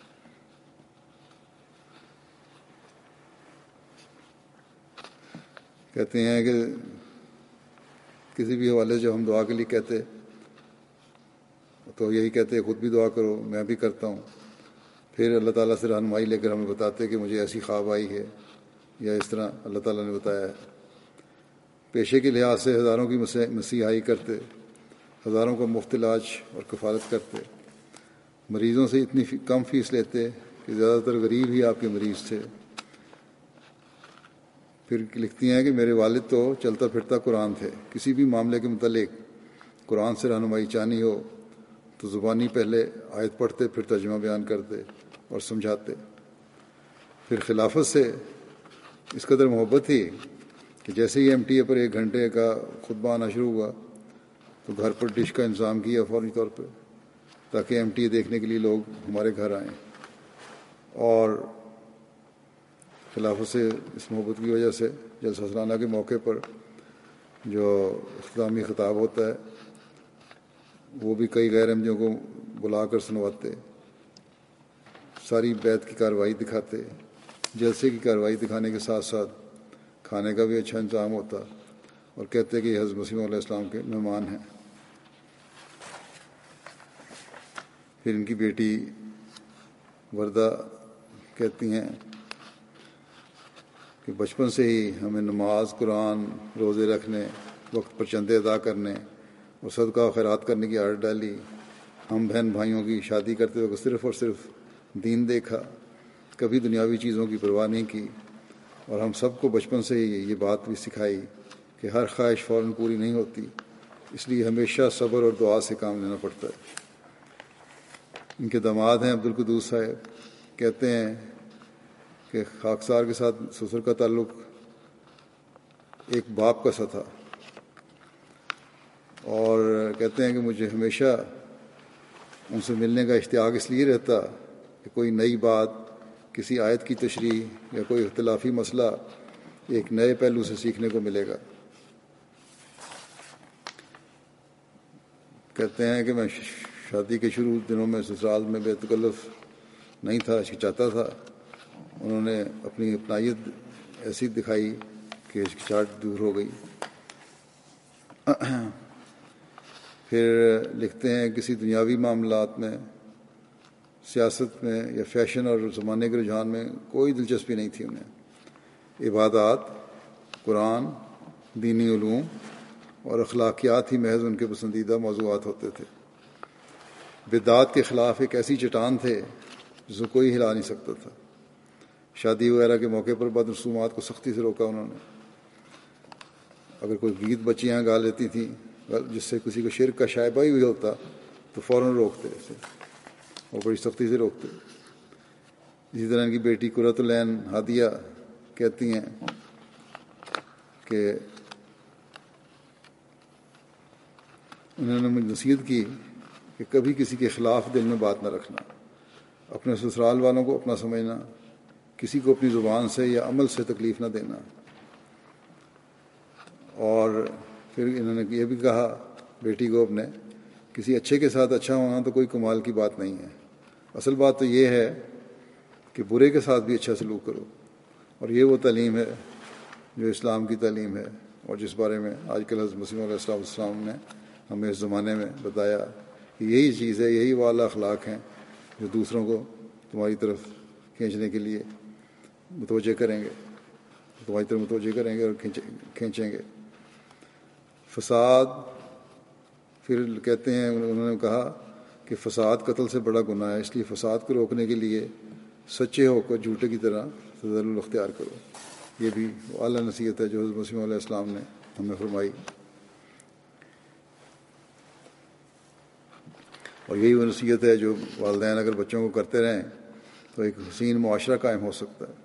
کہتے ہیں کہ کسی بھی حوالے سے جب ہم دعا کے لیے کہتے تو یہی کہتے خود بھی دعا کرو، میں بھی کرتا ہوں. پھر اللہ تعالیٰ سے رہنمائی لے کر ہمیں بتاتے کہ مجھے ایسی خواب آئی ہے یا اس طرح اللہ تعالیٰ نے بتایا ہے. پیشے کے لحاظ سے ہزاروں کی مسیحائی کرتے، ہزاروں کا مفت علاج اور کفالت کرتے، مریضوں سے اتنی کم فیس لیتے کہ زیادہ تر غریب ہی آپ کے مریض تھے. پھر لکھتی ہیں کہ میرے والد تو چلتا پھرتا قرآن تھے. کسی بھی معاملے کے متعلق قرآن سے رہنمائی چاہنی ہو تو زبانی پہلے آیت پڑھتے، پھر ترجمہ بیان کرتے اور سمجھاتے. پھر خلافت سے اس قدر محبت تھی کہ جیسے ہی ایم ٹی اے پر ایک گھنٹے کا خطبہ آنا شروع ہوا تو گھر پر ڈش کا انتظام کیا فوری طور پہ تاکہ ایم ٹی اے دیکھنے کے لیے لوگ ہمارے گھر آئیں. اور خلافت سے اس محبت کی وجہ سے جلسہ سالانہ کے موقع پر جو اختتامی خطاب ہوتا ہے وہ بھی کئی غیر احمدیوں کو بلا کر سنواتے، ساری بیت کی کارروائی دکھاتے. جلسے کی کارروائی دکھانے کے ساتھ ساتھ کھانے کا بھی اچھا انتظام ہوتا اور کہتے کہ یہ حضرت مسیح علیہ السلام کے مہمان ہیں. پھر ان کی بیٹی وردہ کہتی ہیں کہ بچپن سے ہی ہمیں نماز، قرآن، روزے رکھنے، وقت پر چندے ادا کرنے اور صدقہ و خیرات کرنے کی عادت ڈالی. ہم بہن بھائیوں کی شادی کرتے وقت صرف اور صرف دین دیکھا، کبھی دنیاوی چیزوں کی پرواہ نہیں کی. اور ہم سب کو بچپن سے ہی یہ بات بھی سکھائی کہ ہر خواہش فوراً پوری نہیں ہوتی، اس لیے ہمیشہ صبر اور دعا سے کام لینا پڑتا ہے. ان کے داماد ہیں عبدالقدوس صاحب، کہتے ہیں کہ خاکسار کے ساتھ سسر کا تعلق ایک باپ کا سا تھا، اور کہتے ہیں کہ مجھے ہمیشہ ان سے ملنے کا اشتیاق اس لیے رہتا کہ کوئی نئی بات، کسی آیت کی تشریح یا کوئی اختلافی مسئلہ ایک نئے پہلو سے سیکھنے کو ملے گا. کہتے ہیں کہ میں شادی کے شروع دنوں میں سسرال میں بے تکلف نہیں تھا، ہچکچاتا تھا. انہوں نے اپنی اپنائیت ایسی دکھائی کہ ہچکچاہٹ دور ہو گئی. پھر لکھتے ہیں کسی دنیاوی معاملات میں، سیاست میں یا فیشن اور زمانے کے رجحان میں کوئی دلچسپی نہیں تھی انہیں. عبادات، قرآن، دینی علوم اور اخلاقیات ہی محض ان کے پسندیدہ موضوعات ہوتے تھے. بدعات کے خلاف ایک ایسی چٹان تھے جس کو کوئی ہلا نہیں سکتا تھا. شادی وغیرہ کے موقع پر بد رسومات کو سختی سے روکا انہوں نے. اگر کوئی گیت بچیاں گا لیتی تھیں جس سے کسی کو شرک کا شائبہ ہی ہوتا تو فوراً روکتے اسے، اور بڑی سختی سے روکتے. اسی طرح ان کی بیٹی قرۃ العین ہادیہ کہتی ہیں کہ انہوں نے مجھے نصیحت کی کہ کبھی کسی کے خلاف دل میں بات نہ رکھنا، اپنے سسرال والوں کو اپنا سمجھنا، کسی کو اپنی زبان سے یا عمل سے تکلیف نہ دینا. اور پھر انہوں نے یہ بھی کہا بیٹی کو اپنے، کسی اچھے کے ساتھ اچھا ہونا تو کوئی کمال کی بات نہیں ہے، اصل بات تو یہ ہے کہ برے کے ساتھ بھی اچھا سلوک کرو. اور یہ وہ تعلیم ہے جو اسلام کی تعلیم ہے، اور جس بارے میں آج کل حضرت مسیح علیہ السلام السلام نے ہمیں اس زمانے میں بتایا کہ یہی چیز ہے، یہی والا اخلاق ہیں جو دوسروں کو تمہاری طرف کھینچنے کے لیے متوجہ کریں گے، تمہاری طرف متوجہ کریں گے اور کھینچیں گے. فساد، پھر کہتے ہیں انہوں نے کہا کہ فساد قتل سے بڑا گناہ ہے، اس لیے فساد کو روکنے کے لیے سچے ہو کر جھوٹے کی طرح تدلل اختیار کرو. یہ بھی اعلیٰ نصیحت ہے جو حضرت مسیح علیہ السلام نے ہمیں فرمائی. اور یہی وہ نصیحت ہے جو والدین اگر بچوں کو کرتے رہیں تو ایک حسین معاشرہ قائم ہو سکتا ہے.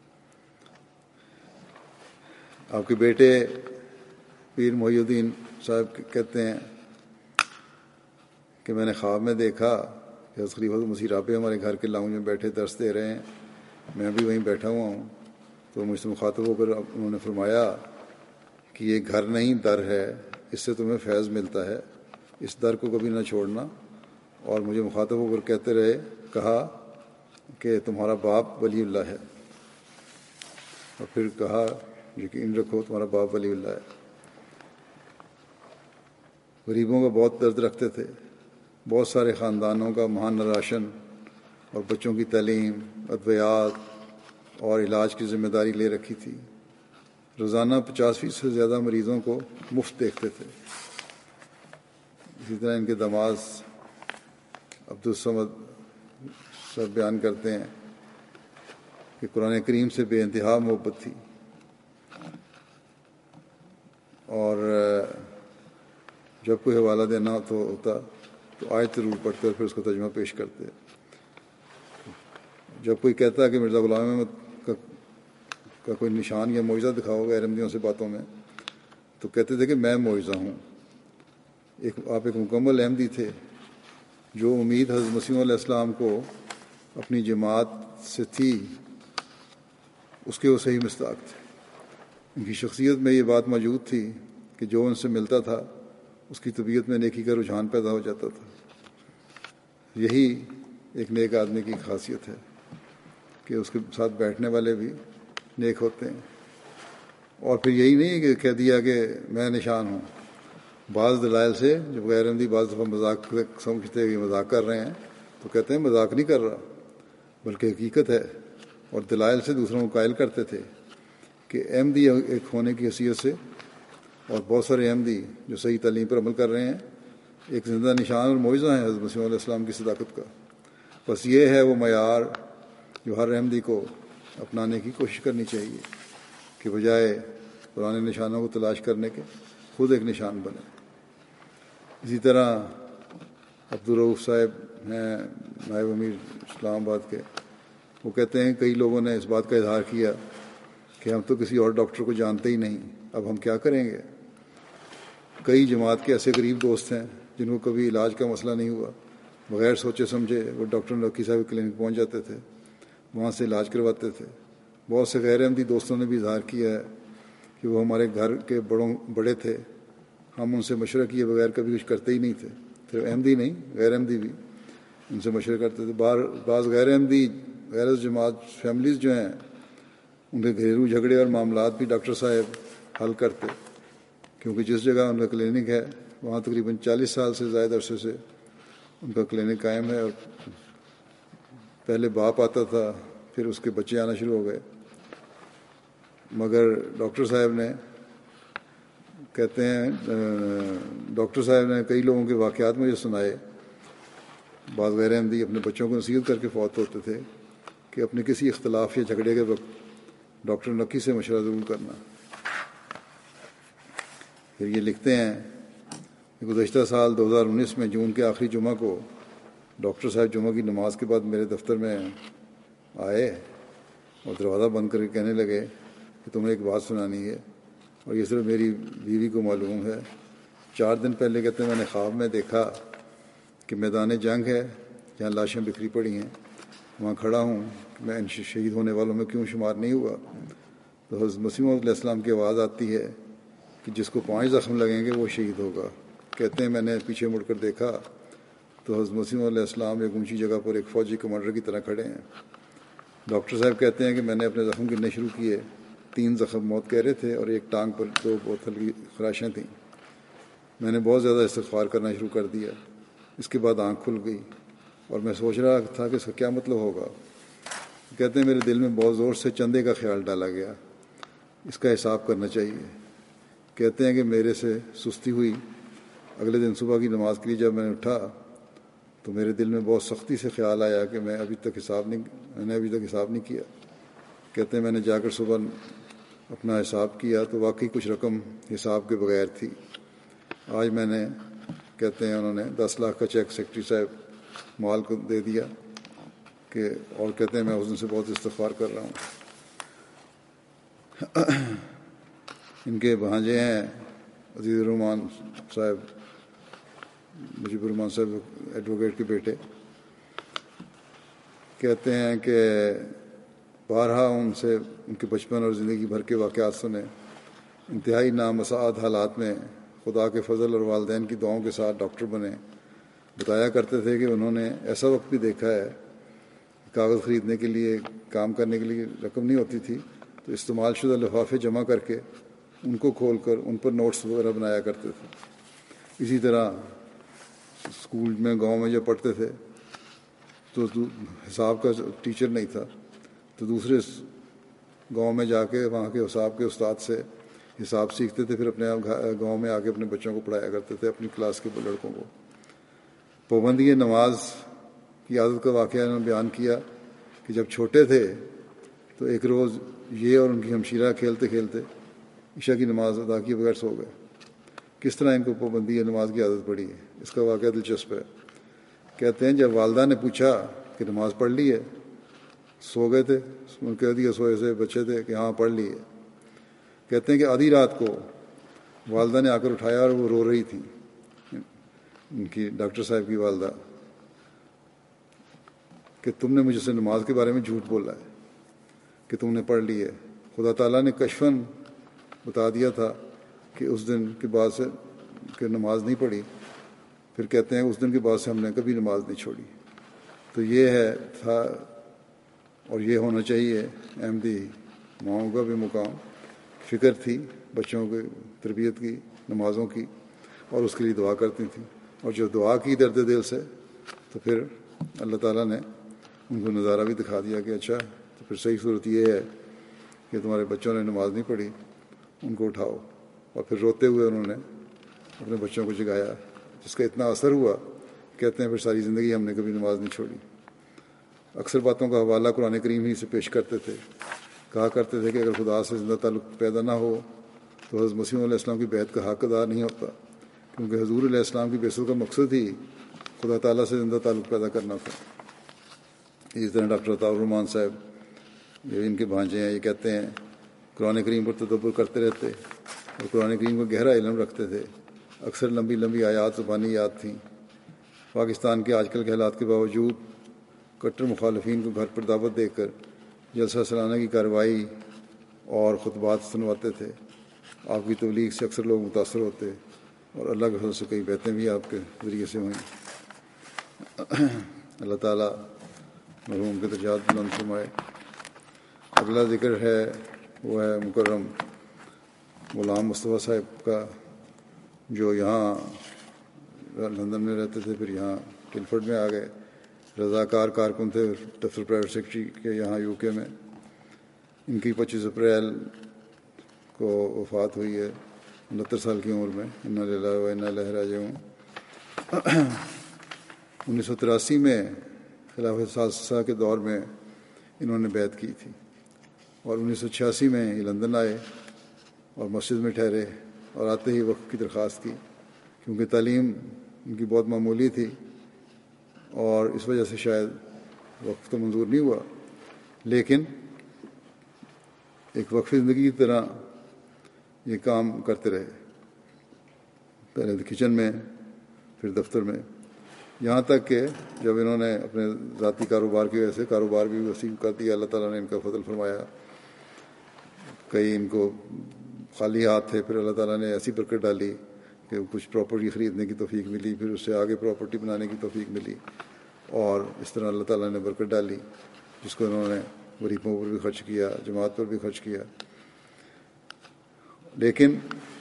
آپ کے بیٹے پیر محی الدین صاحب کہتے ہیں کہ میں نے خواب میں دیکھا کہ حضرت خلیفۃ المسیح رابع ہمارے گھر کے لاؤنج میں بیٹھے درس دے رہے ہیں، میں بھی وہیں بیٹھا ہوا ہوں. تو مجھ سے مخاطب ہو کر انہوں نے فرمایا کہ یہ گھر نہیں در ہے، اس سے تمہیں فیض ملتا ہے، اس در کو کبھی نہ چھوڑنا. اور مجھے مخاطب ہو کر کہتے رہے، کہا کہ تمہارا باپ ولی اللہ ہے، اور پھر کہا یقین رکھو تمہارا باپ ولی اللہ ہے. غریبوں کا بہت درد رکھتے تھے، بہت سارے خاندانوں کا ماہانہ راشن اور بچوں کی تعلیم، ادویات اور علاج کی ذمہ داری لے رکھی تھی. روزانہ پچاس فیصد سے زیادہ مریضوں کو مفت دیکھتے تھے. اسی طرح ان کے داماد عبدالصمد صاحب بیان کرتے ہیں کہ قرآن کریم سے بے انتہا محبت تھی، اور جب کوئی حوالہ دینا تو ہوتا تو آیت ضرور پڑھتے اور پھر اس کا ترجمہ پیش کرتے. جب کوئی کہتا کہ مرزا غلام احمد کا, کا کوئی نشان یا معجزہ دکھاؤ غیر احمدیوں سے باتوں میں، تو کہتے تھے کہ میں معجزہ ہوں. ایک آپ ایک مکمل احمدی تھے جو امید حضرت مسیح علیہ السلام کو اپنی جماعت سے تھی، اس کے وہ صحیح مصداق تھے. ان کی شخصیت میں یہ بات موجود تھی کہ جو ان سے ملتا تھا اس کی طبیعت میں نیکی کا رجحان پیدا ہو جاتا تھا. یہی ایک نیک آدمی کی خاصیت ہے کہ اس کے ساتھ بیٹھنے والے بھی نیک ہوتے ہیں. اور پھر یہی نہیں کہ کہہ دیا کہ میں نشان ہوں. بعض دلائل سے جب غیر احمدی بعض دفعہ مذاق سمجھتے ہوئے مذاق کر رہے ہیں تو کہتے ہیں مذاق نہیں کر رہا بلکہ حقیقت ہے، اور دلائل سے دوسروں کو قائل کرتے تھے کہ احمدی ایک ہونے کی حیثیت سے اور بہت سارے احمدی جو صحیح تعلیم پر عمل کر رہے ہیں ایک زندہ نشان اور معجزہ ہیں حضرت مسیح علیہ السلام کی صداقت کا. بس یہ ہے وہ معیار جو ہر احمدی کو اپنانے کی کوشش کرنی چاہیے کہ بجائے پرانے نشانوں کو تلاش کرنے کے خود ایک نشان بنے. اسی طرح عبدالرؤف صاحب ہیں نائب امیر اسلام آباد کے، وہ کہتے ہیں کئی لوگوں نے اس بات کا اظہار کیا کہ ہم تو کسی اور ڈاکٹر کو جانتے ہی نہیں، اب ہم کیا کریں گے. کئی جماعت کے ایسے غریب دوست ہیں جن کو کبھی علاج کا مسئلہ نہیں ہوا، بغیر سوچے سمجھے وہ ڈاکٹر نقی صاحب کلینک پہنچ جاتے تھے، وہاں سے علاج کرواتے تھے. بہت سے غیر احمدی دوستوں نے بھی اظہار کیا ہے کہ وہ ہمارے گھر کے بڑوں بڑے تھے، ہم ان سے مشورہ کیے بغیر کبھی کچھ کرتے ہی نہیں تھے. صرف احمدی نہیں، غیر احمدی بھی ان سے مشورہ کرتے تھے. بار بعض غیر احمدی غیر جماعت فیملیز جو ہیں ان کے گھریلو جھگڑے اور معاملات بھی ڈاکٹر صاحب حل کرتے، کیونکہ جس جگہ ان کا کلینک ہے وہاں تقریباً چالیس سال سے زائد عرصے سے ان کا کلینک قائم ہے. اور پہلے باپ آتا تھا، پھر اس کے بچے آنا شروع ہو گئے، مگر ڈاکٹر صاحب نے کہتے ہیں ڈاکٹر صاحب نے کئی لوگوں کے واقعات مجھے سنائے. بعض غیر احمدی اپنے بچوں کو نصیحت کر کے فوت ہوتے تھے کہ اپنے کسی اختلاف یا جھگڑے کے وقت ڈاکٹر نقی سے مشورہ ضرور کرنا. پھر یہ لکھتے ہیں کہ گزشتہ سال دو ہزار انیس میں جون کے آخری جمعہ کو ڈاکٹر صاحب جمعہ کی نماز کے بعد میرے دفتر میں آئے اور دروازہ بند کر کے کہنے لگے کہ تمہیں ایک بات سنانی ہے اور یہ صرف میری بیوی کو معلوم ہے. چار دن پہلے کہتے ہیں میں نے خواب میں دیکھا کہ میدان جنگ ہے جہاں لاشیں بکھری پڑی ہیں، وہاں کھڑا ہوں کہ میں ان شہید ہونے والوں میں کیوں شمار نہیں ہوا. تو حضرت مسیح علیہ السلام کی آواز آتی ہے کہ جس کو پانچ زخم لگیں گے وہ شہید ہوگا. کہتے ہیں میں نے پیچھے مڑ کر دیکھا تو حضرت مسیح علیہ السلام ایک اونچی جگہ پر ایک فوجی کمانڈر کی طرح کھڑے ہیں. ڈاکٹر صاحب کہتے ہیں کہ میں نے اپنے زخم گننے شروع کیے. تین زخم موت کہہ رہے تھے اور ایک ٹانگ پر دو بوتل کی خراشیں تھیں. میں نے بہت زیادہ استغفار کرنا شروع کر دیا. اس کے بعد آنکھ کھل گئی اور میں سوچ رہا تھا کہ اس کا کیا مطلب ہوگا. کہتے ہیں میرے دل میں بہت زور سے چندے کا خیال ڈالا گیا، اس کا حساب کرنا چاہیے. کہتے ہیں کہ میرے سے سستی ہوئی. اگلے دن صبح کی نماز کے لیے جب میں نے اٹھا تو میرے دل میں بہت سختی سے خیال آیا کہ میں ابھی تک حساب نہیں میں نے ابھی تک حساب نہیں کیا. کہتے ہیں میں نے جا کر صبح اپنا حساب کیا تو واقعی کچھ رقم حساب کے بغیر تھی. آج میں نے کہتے ہیں انہوں نے دس لاکھ کا چیک سیکرٹری صاحب مال کو دے دیا کہ اور کہتے ہیں میں اس دن سے بہت استغفار کر رہا ہوں. ان کے بھانجے ہیں عزیز الرحمان صاحب، مجیب الرحمان صاحب ایڈوکیٹ کے بیٹے. کہتے ہیں کہ بارہا ان سے ان کے بچپن اور زندگی بھر کے واقعات سنے. انتہائی نامساعد حالات میں خدا کے فضل اور والدین کی دعاؤں کے ساتھ ڈاکٹر بنے. بتایا کرتے تھے کہ انہوں نے ایسا وقت بھی دیکھا ہے کاغذ خریدنے کے لیے کام کرنے کے لیے رقم نہیں ہوتی تھی تو استعمال شدہ لفافے جمع کر کے ان کو کھول کر ان پر نوٹس وغیرہ بنایا کرتے تھے. اسی طرح اسکول میں گاؤں میں جب پڑھتے تھے تو حساب کا ٹیچر نہیں تھا تو دوسرے گاؤں میں جا کے وہاں کے حساب کے استاد سے حساب سیکھتے تھے، پھر اپنے آپ گاؤں میں آ کے اپنے بچوں کو پڑھایا کرتے تھے، اپنی کلاس کے لڑکوں کو. پابندی نماز کی عادت کا واقعہ انہوں نے بیان کیا کہ جب چھوٹے تھے تو ایک روز یہ اور ان کی ہمشیرہ کھیلتے کھیلتے عشاء کی نماز ادا کیے بغیر سو گئے. کس طرح ان کو پابندی نماز کی عادت پڑی ہے، اس کا واقعہ دلچسپ ہے. کہتے ہیں جب والدہ نے پوچھا کہ نماز پڑھ لی ہے، سو گئے تھے. ان کہہ دیا سوئے سے بچے تھے کہ ہاں پڑھ لی ہے. کہتے ہیں کہ آدھی رات کو والدہ نے آ کر اٹھایا اور وہ رو رہی تھی، ان کی ڈاکٹر صاحب کی والدہ، کہ تم نے مجھ سے نماز کے بارے میں جھوٹ بولا ہے کہ تم نے پڑھ لی ہے. خدا تعالیٰ نے کشفاً بتا دیا تھا کہ اس دن کے بعد سے کہ نماز نہیں پڑھی. پھر کہتے ہیں اس دن کے بعد سے ہم نے کبھی نماز نہیں چھوڑی. تو یہ ہے تھا اور یہ ہونا چاہیے احمدی ماؤں کا بھی مقام. فکر تھی بچوں کی تربیت کی، نمازوں کی، اور اس کے لیے دعا کرتی تھیں. اور جو دعا کی درد دل سے تو پھر اللہ تعالیٰ نے ان کو نظارہ بھی دکھا دیا کہ اچھا تو پھر صحیح صورت یہ ہے کہ تمہارے بچوں نے نماز نہیں پڑھی، ان کو اٹھاؤ. اور پھر روتے ہوئے انہوں نے اپنے بچوں کو جگایا، جس کا اتنا اثر ہوا، کہتے ہیں پھر ساری زندگی ہم نے کبھی نماز نہیں چھوڑی. اکثر باتوں کا حوالہ قرآن کریم ہی سے پیش کرتے تھے. کہا کرتے تھے کہ اگر خدا سے زندہ تعلق پیدا نہ ہو تو حضرت مسیح علیہ السلام کی بیعت کا حق ادا نہیں ہوتا، کیونکہ حضور علیہ السلام کی بعثت کا مقصد ہی خدا تعالیٰ سے زندہ تعلق پیدا کرنا تھا. اسی طرح ڈاکٹر عطاء الرحمان صاحب، یہ ان کے بھانجے ہیں، یہ کہتے ہیں قرآن کریم پر تدبر کرتے رہتے اور قرآن کریم کو گہرا علم رکھتے تھے. اکثر لمبی لمبی آیات زبانی یاد تھیں. پاکستان کے آج کل کے حالات کے باوجود کٹر مخالفین کو گھر پر دعوت دے کر جلسہ سالانہ کی کارروائی اور خطبات سنواتے تھے. آپ کی تبلیغ سے اکثر لوگ متاثر ہوتے اور اللہ کے فضل سے کئی بیعتیں بھی آپ کے ذریعے سے ہوئیں. اللہ تعالیٰ مرحوم کے درجات بلند فرمائے. اگلا ذکر ہے وہ ہے مکرم غلام مصطفیٰ صاحب کا، جو یہاں لندن میں رہتے تھے، پھر یہاں ٹلفرڈ میں آ گئے. رضاکار کارکن تھے دفتر پرائیویٹ سیکرٹری کے یہاں یو کے میں. ان کی پچیس اپریل کو وفات ہوئی ہے انہتر سال کی عمر میں. انا للہ و انا الیہ راجعون. انیس سو تراسی میں خلافت ثالثہ کے دور میں انہوں نے بیعت کی تھی، اور انیس سو چھیاسی میں یہ لندن آئے اور مسجد میں ٹھہرے اور آتے ہی وقف کی درخواست کی، کیونکہ تعلیم ان کی بہت معمولی تھی اور اس وجہ سے شاید وقف تو منظور نہیں ہوا. لیکن ایک وقف زندگی کی طرح یہ کام کرتے رہے، پہلے کچن میں پھر دفتر میں، یہاں تک کہ جب انہوں نے اپنے ذاتی کاروبار کی وجہ سے کاروبار بھی وسیع کر دیا، اللہ تعالیٰ نے ان کا فضل فرمایا. کئی ان کو خالی ہاتھ تھے، پھر اللہ تعالیٰ نے ایسی برکت ڈالی کہ کچھ پراپرٹی خریدنے کی توفیق ملی، پھر اس سے آگے پراپرٹی بنانے کی توفیق ملی، اور اس طرح اللہ تعالیٰ نے برکت ڈالی، جس کو انہوں نے غریبوں پر بھی خرچ کیا، جماعت پر بھی خرچ کیا. لیکن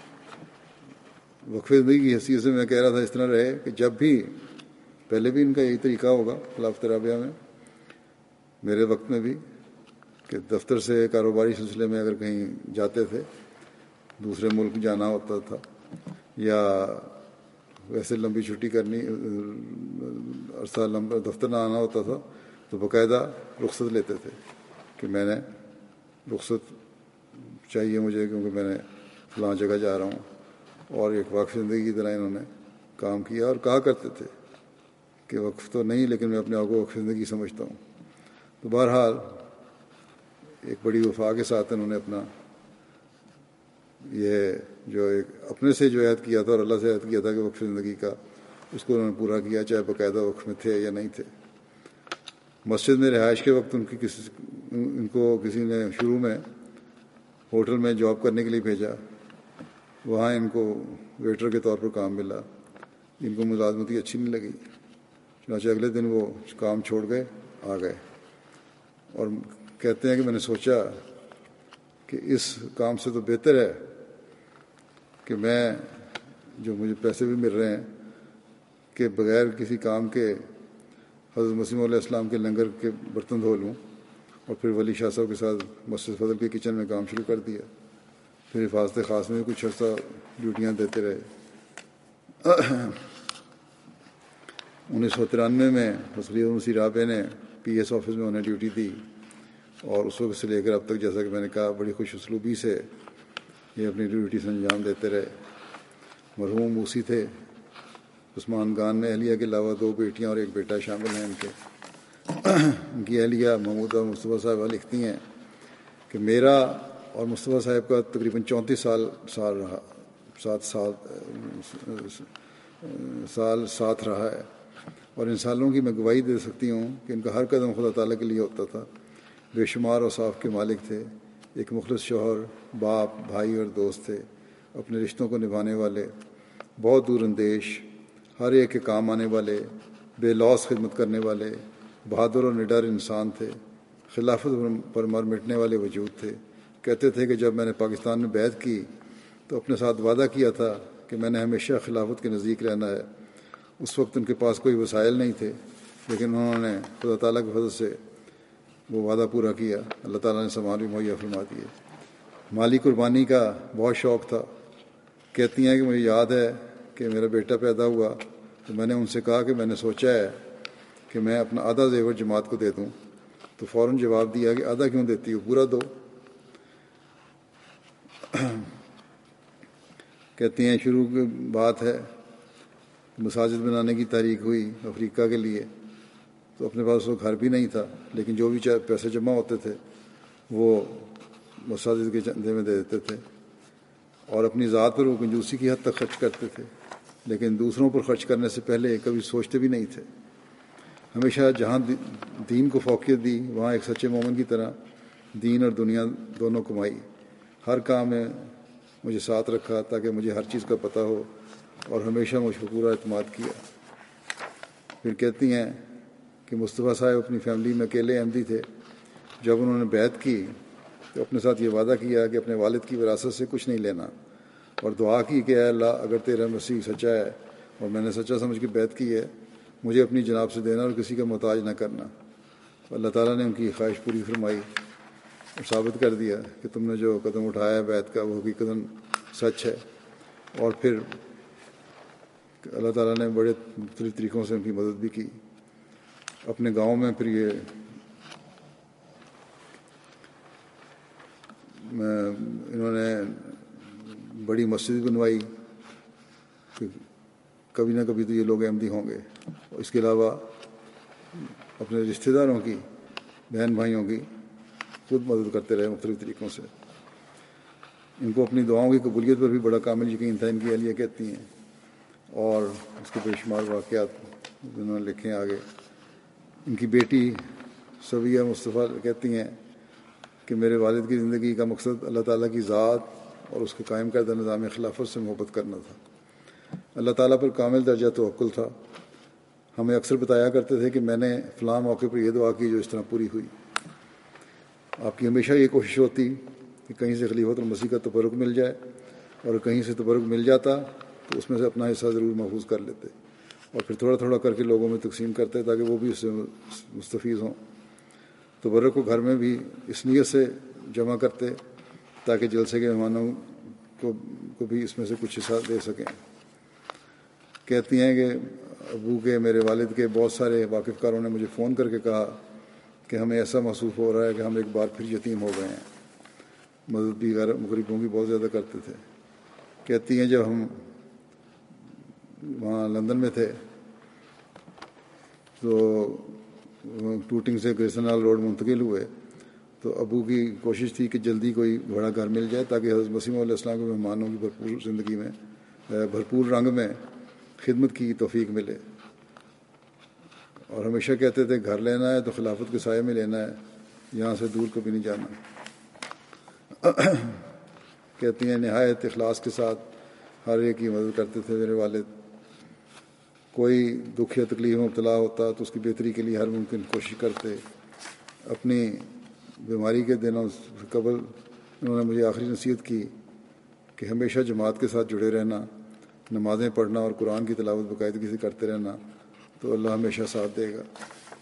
وقف زندگی کی حیثیت سے میں کہہ رہا تھا اس طرح رہے کہ جب بھی، پہلے بھی ان کا یہی طریقہ ہوگا خلافت رابعہ میں، میرے وقت میں بھی، کہ دفتر سے کاروباری سلسلے میں اگر کہیں جاتے تھے، دوسرے ملک جانا ہوتا تھا یا ویسے لمبی چھٹی کرنی، عرصہ لمبا دفتر نہ آنا ہوتا تھا، تو باقاعدہ رخصت لیتے تھے کہ میں نے رخصت چاہیے مجھے، کیونکہ میں نے فلاں جگہ جا رہا ہوں. اور ایک وقف زندگی کی طرح انہوں نے کام کیا، اور کہا کرتے تھے کہ وقف تو نہیں، لیکن میں اپنے آپ کو وقف زندگی سمجھتا ہوں. تو بہرحال ایک بڑی وفا کے ساتھ انہوں نے اپنا یہ جو ایک اپنے سے جو عہد کیا تھا اور اللہ سے عہد کیا تھا کہ وقف زندگی کا، اس کو انہوں نے پورا کیا، چاہے باقاعدہ وقف میں تھے یا نہیں تھے. مسجد میں رہائش کے وقت ان کی کسی ان کو کسی نے شروع میں ہوٹل میں جاب کرنے کے لیے بھیجا. وہاں ان کو ویٹر کے طور پر کام ملا. ان کو ملازمتی اچھی نہیں لگی، چنانچہ اگلے دن وہ کام چھوڑ گئے، آ گئے. اور کہتے ہیں کہ میں نے سوچا کہ اس کام سے تو بہتر ہے کہ میں، جو مجھے پیسے بھی مل رہے ہیں، کہ بغیر کسی کام کے حضرت مسیح علیہ السلام کے لنگر کے برتن دھو لوں. اور پھر ولی شاہ صاحب کے ساتھ مسجد فضل کے کچن میں کام شروع کر دیا. پھر حفاظت خاص میں کچھ عرصہ ڈیوٹیاں دیتے رہے. انیس سو ترانوے میں خلیفہ مسیح رابع نے پی ایس آفس میں انہیں ڈیوٹی دی، اور اس وقت سے لے کر اب تک، جیسا کہ میں نے کہا، بڑی خوش اسلوبی سے یہ اپنی ڈیوٹی سے انجام دیتے رہے. مرحوم موسی تھے. عثمان خان میں اہلیہ کے علاوہ دو بیٹیاں اور ایک بیٹا شامل ہیں ان کے. ان کی اہلیہ محمودہ مصطفیٰ صاحبہ لکھتی ہیں کہ میرا اور مصطفیٰ صاحب کا تقریباً چونتیس سال سال رہا سات سال سال ساتھ رہا ہے، اور ان سالوں کی میں گواہی دے سکتی ہوں کہ ان کا ہر قدم خدا تعالیٰ کے لیے ہوتا تھا. بے شمار اوصاف کے مالک تھے. ایک مخلص شوہر، باپ، بھائی اور دوست تھے. اپنے رشتوں کو نبھانے والے، بہت دور اندیش، ہر ایک کے کام آنے والے، بے لوث خدمت کرنے والے، بہادر اور نڈر انسان تھے. خلافت پر مر مٹنے والے وجود تھے. کہتے تھے کہ جب میں نے پاکستان میں بیعت کی تو اپنے ساتھ وعدہ کیا تھا کہ میں نے ہمیشہ خلافت کے نزدیک رہنا ہے. اس وقت ان کے پاس کوئی وسائل نہیں تھے، لیکن انہوں نے خدا تعالیٰ کے فضل سے وہ وعدہ پورا کیا، اللہ تعالیٰ نے سامان بھی مہیا فرما دیے۔ مالی قربانی کا بہت شوق تھا۔ کہتی ہیں کہ مجھے یاد ہے کہ میرا بیٹا پیدا ہوا تو میں نے ان سے کہا کہ میں نے سوچا ہے کہ میں اپنا آدھا زیور جماعت کو دے دوں، تو فوراً جواب دیا کہ آدھا کیوں دیتی ہو، پورا دو۔ کہتی ہیں شروع کی بات ہے، مساجد بنانے کی تاریخ ہوئی افریقہ کے لیے، تو اپنے پاس وہ گھر بھی نہیں تھا، لیکن جو بھی پیسے جمع ہوتے تھے وہ مساجد کے چندے میں دے دیتے تھے، اور اپنی ذات پر وہ کنجوسی کی حد تک خرچ کرتے تھے، لیکن دوسروں پر خرچ کرنے سے پہلے کبھی سوچتے بھی نہیں تھے۔ ہمیشہ جہاں دین کو فوقیت دی وہاں ایک سچے مومن کی طرح دین اور دنیا دونوں کمائی۔ ہر کام میں مجھے ساتھ رکھا تاکہ مجھے ہر چیز کا پتہ ہو، اور ہمیشہ مجھ پر پورا اعتماد کیا۔ پھر کہتی ہیں کہ مصطفیٰ صاحب اپنی فیملی میں اکیلے احمدی تھے۔ جب انہوں نے بیعت کی تو اپنے ساتھ یہ وعدہ کیا کہ اپنے والد کی وراثت سے کچھ نہیں لینا، اور دعا کی کہ اے اللہ اگر تیرا مسیح سچا ہے اور میں نے سچا سمجھ کے بیعت کی ہے، مجھے اپنی جناب سے دینا اور کسی کا محتاج نہ کرنا۔ اللہ تعالیٰ نے ان کی خواہش پوری فرمائی اور ثابت کر دیا کہ تم نے جو قدم اٹھایا ہے بیعت کا وہ حقیقتاً سچ ہے۔ اور پھر اللہ تعالیٰ نے بڑے مختلف طریقوں سے ان کی مدد بھی کی۔ اپنے گاؤں میں پھر یہ انہوں نے بڑی مسجد بنوائی کہ کبھی نہ کبھی تو یہ لوگ احمدی ہوں گے۔ اس کے علاوہ اپنے رشتہ داروں کی، بہن بھائیوں کی خود مدد کرتے رہے مختلف طریقوں سے۔ ان کو اپنی دعاؤں کی قبولیت پر بھی بڑا کامل یقین تھا، ان کی اہلیہ کہتی ہیں، اور اس کے بے شمار واقعات جنہوں نے لکھے ہیں آگے۔ ان کی بیٹی صبیہ مصطفیٰ کہتی ہیں کہ میرے والد کی زندگی کا مقصد اللہ تعالیٰ کی ذات اور اس کے قائم کردہ نظام خلافت سے محبت کرنا تھا۔ اللہ تعالیٰ پر کامل درجہ توکل تھا۔ ہمیں اکثر بتایا کرتے تھے کہ میں نے فلاں موقع پر یہ دعا کی جو اس طرح پوری ہوئی۔ آپ کی ہمیشہ یہ کوشش ہوتی کہ کہیں سے خلیفۃ المسیح کا تبرک مل جائے، اور کہیں سے تبرک مل جاتا تو اس میں سے اپنا حصہ ضرور محفوظ کر لیتے، اور پھر تھوڑا تھوڑا کر کے لوگوں میں تقسیم کرتے تاکہ وہ بھی اس سے مستفیض ہوں۔ تبرک کو گھر میں بھی اس نیت سے جمع کرتے تاکہ جلسے کے مہمانوں کو کو بھی اس میں سے کچھ حصہ دے سکیں۔ کہتی ہیں کہ ابو کے، میرے والد کے بہت سارے واقف کاروں نے مجھے فون کر کے کہا کہ ہمیں ایسا محسوس ہو رہا ہے کہ ہم ایک بار پھر یتیم ہو گئے ہیں۔ مدد بھی غیر مغربوں کی بہت زیادہ کرتے تھے۔ کہتی ہیں جب ہم وہاں لندن میں تھے تو ٹوٹنگ سے گریسن ہال روڈ منتقل ہوئے تو ابو کی کوشش تھی کہ جلدی کوئی بڑا گھر مل جائے تاکہ حضرت مسیح علیہ السلام کے مہمانوں کی بھرپور زندگی میں، بھرپور رنگ میں خدمت کی توفیق ملے، اور ہمیشہ کہتے تھے گھر لینا ہے تو خلافت کے سائے میں لینا ہے، یہاں سے دور کبھی نہیں جانا۔ کہتی ہیں نہایت اخلاص کے ساتھ ہر ایک کی مدد کرتے تھے میرے والد۔ کوئی دکھ یا تکلیف میں مبتلا ہوتا تو اس کی بہتری کے لیے ہر ممکن کوشش کرتے۔ اپنی بیماری کے دنوں سے قبل انہوں نے مجھے آخری نصیحت کی کہ ہمیشہ جماعت کے ساتھ جڑے رہنا، نمازیں پڑھنا اور قرآن کی تلاوت باقاعدگی سے کرتے رہنا، تو اللہ ہمیشہ ساتھ دے گا۔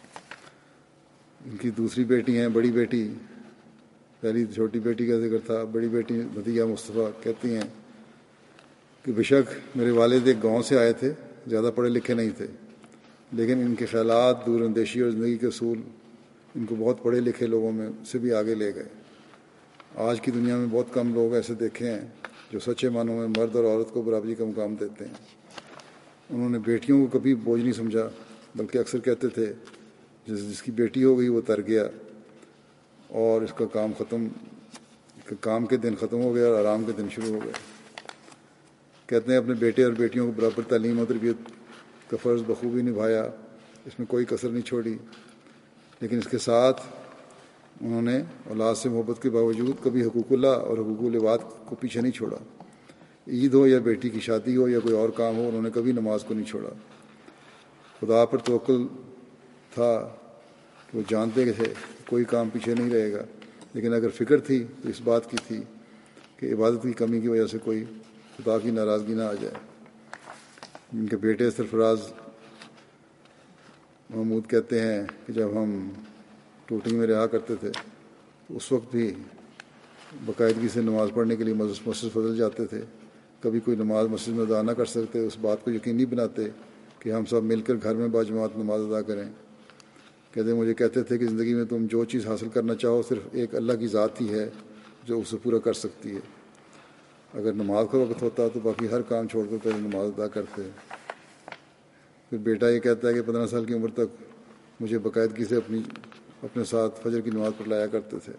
ان کی دوسری بیٹی ہیں، بڑی بیٹی، پہلی چھوٹی بیٹی کا ذکر تھا، بڑی بیٹی مدیہ مصطفیٰ کہتی ہیں کہ بے شک میرے والد ایک گاؤں سے آئے تھے، زیادہ پڑھے لکھے نہیں تھے، لیکن ان کے خیالات، دور اندیشی اور زندگی کے اصول ان کو بہت پڑھے لکھے لوگوں میں سے بھی آگے لے گئے۔ آج کی دنیا میں بہت کم لوگ ایسے دیکھے ہیں جو سچے معنوں میں مرد اور عورت کو برابری کا مقام دیتے ہیں۔ انہوں نے بیٹیوں کو کبھی بوجھ نہیں سمجھا، بلکہ اکثر کہتے تھے جس جس کی بیٹی ہو گئی وہ تر گیا، اور اس کا کام ختم کام کے دن ختم ہو گیا اور آرام کے دن شروع ہو گئے۔ کہتے ہیں اپنے بیٹے اور بیٹیوں کو برابر تعلیم اور تربیت کا فرض بخوبی نبھایا، اس میں کوئی کسر نہیں چھوڑی، لیکن اس کے ساتھ انہوں نے اولاد سے محبت کے باوجود کبھی حقوق اللہ اور حقوق العباد کو پیچھے نہیں چھوڑا۔ عید ہو یا بیٹی کی شادی ہو یا کوئی اور کام ہو، انہوں نے کبھی نماز کو نہیں چھوڑا۔ خدا پر توکل تھا کہ وہ جانتے تھے کہ کوئی کام پیچھے نہیں رہے گا، لیکن اگر فکر تھی تو اس بات کی تھی کہ عبادت کی کمی کی وجہ سے کوئی خدا کی ناراضگی نہ آ جائے۔ ان کے بیٹے سرفراز محمود کہتے ہیں کہ جب ہم ٹوٹنگ میں رہا کرتے تھے، تو اس وقت بھی باقاعدگی سے نماز پڑھنے کے لیے مسجد مسجد فضل جاتے تھے. کبھی کوئی نماز مسجد میں ادا نہ کر سکتے، اس بات کو یقینی بناتے کہ ہم سب مل کر گھر میں باجماعت نماز ادا کریں. کہتے مجھے کہتے تھے کہ زندگی میں تم جو چیز حاصل کرنا چاہو صرف ایک اللہ کی ذات ہی ہے جو اسے پورا کر سکتی ہے. اگر نماز کا وقت ہوتا تو باقی ہر کام چھوڑ کر پہلے نماز ادا کرتے. پھر بیٹا یہ کہتا ہے کہ پندرہ سال کی عمر تک مجھے باقاعدگی سے اپنی اپنے ساتھ فجر کی نماز پڑھلایا کرتے تھے.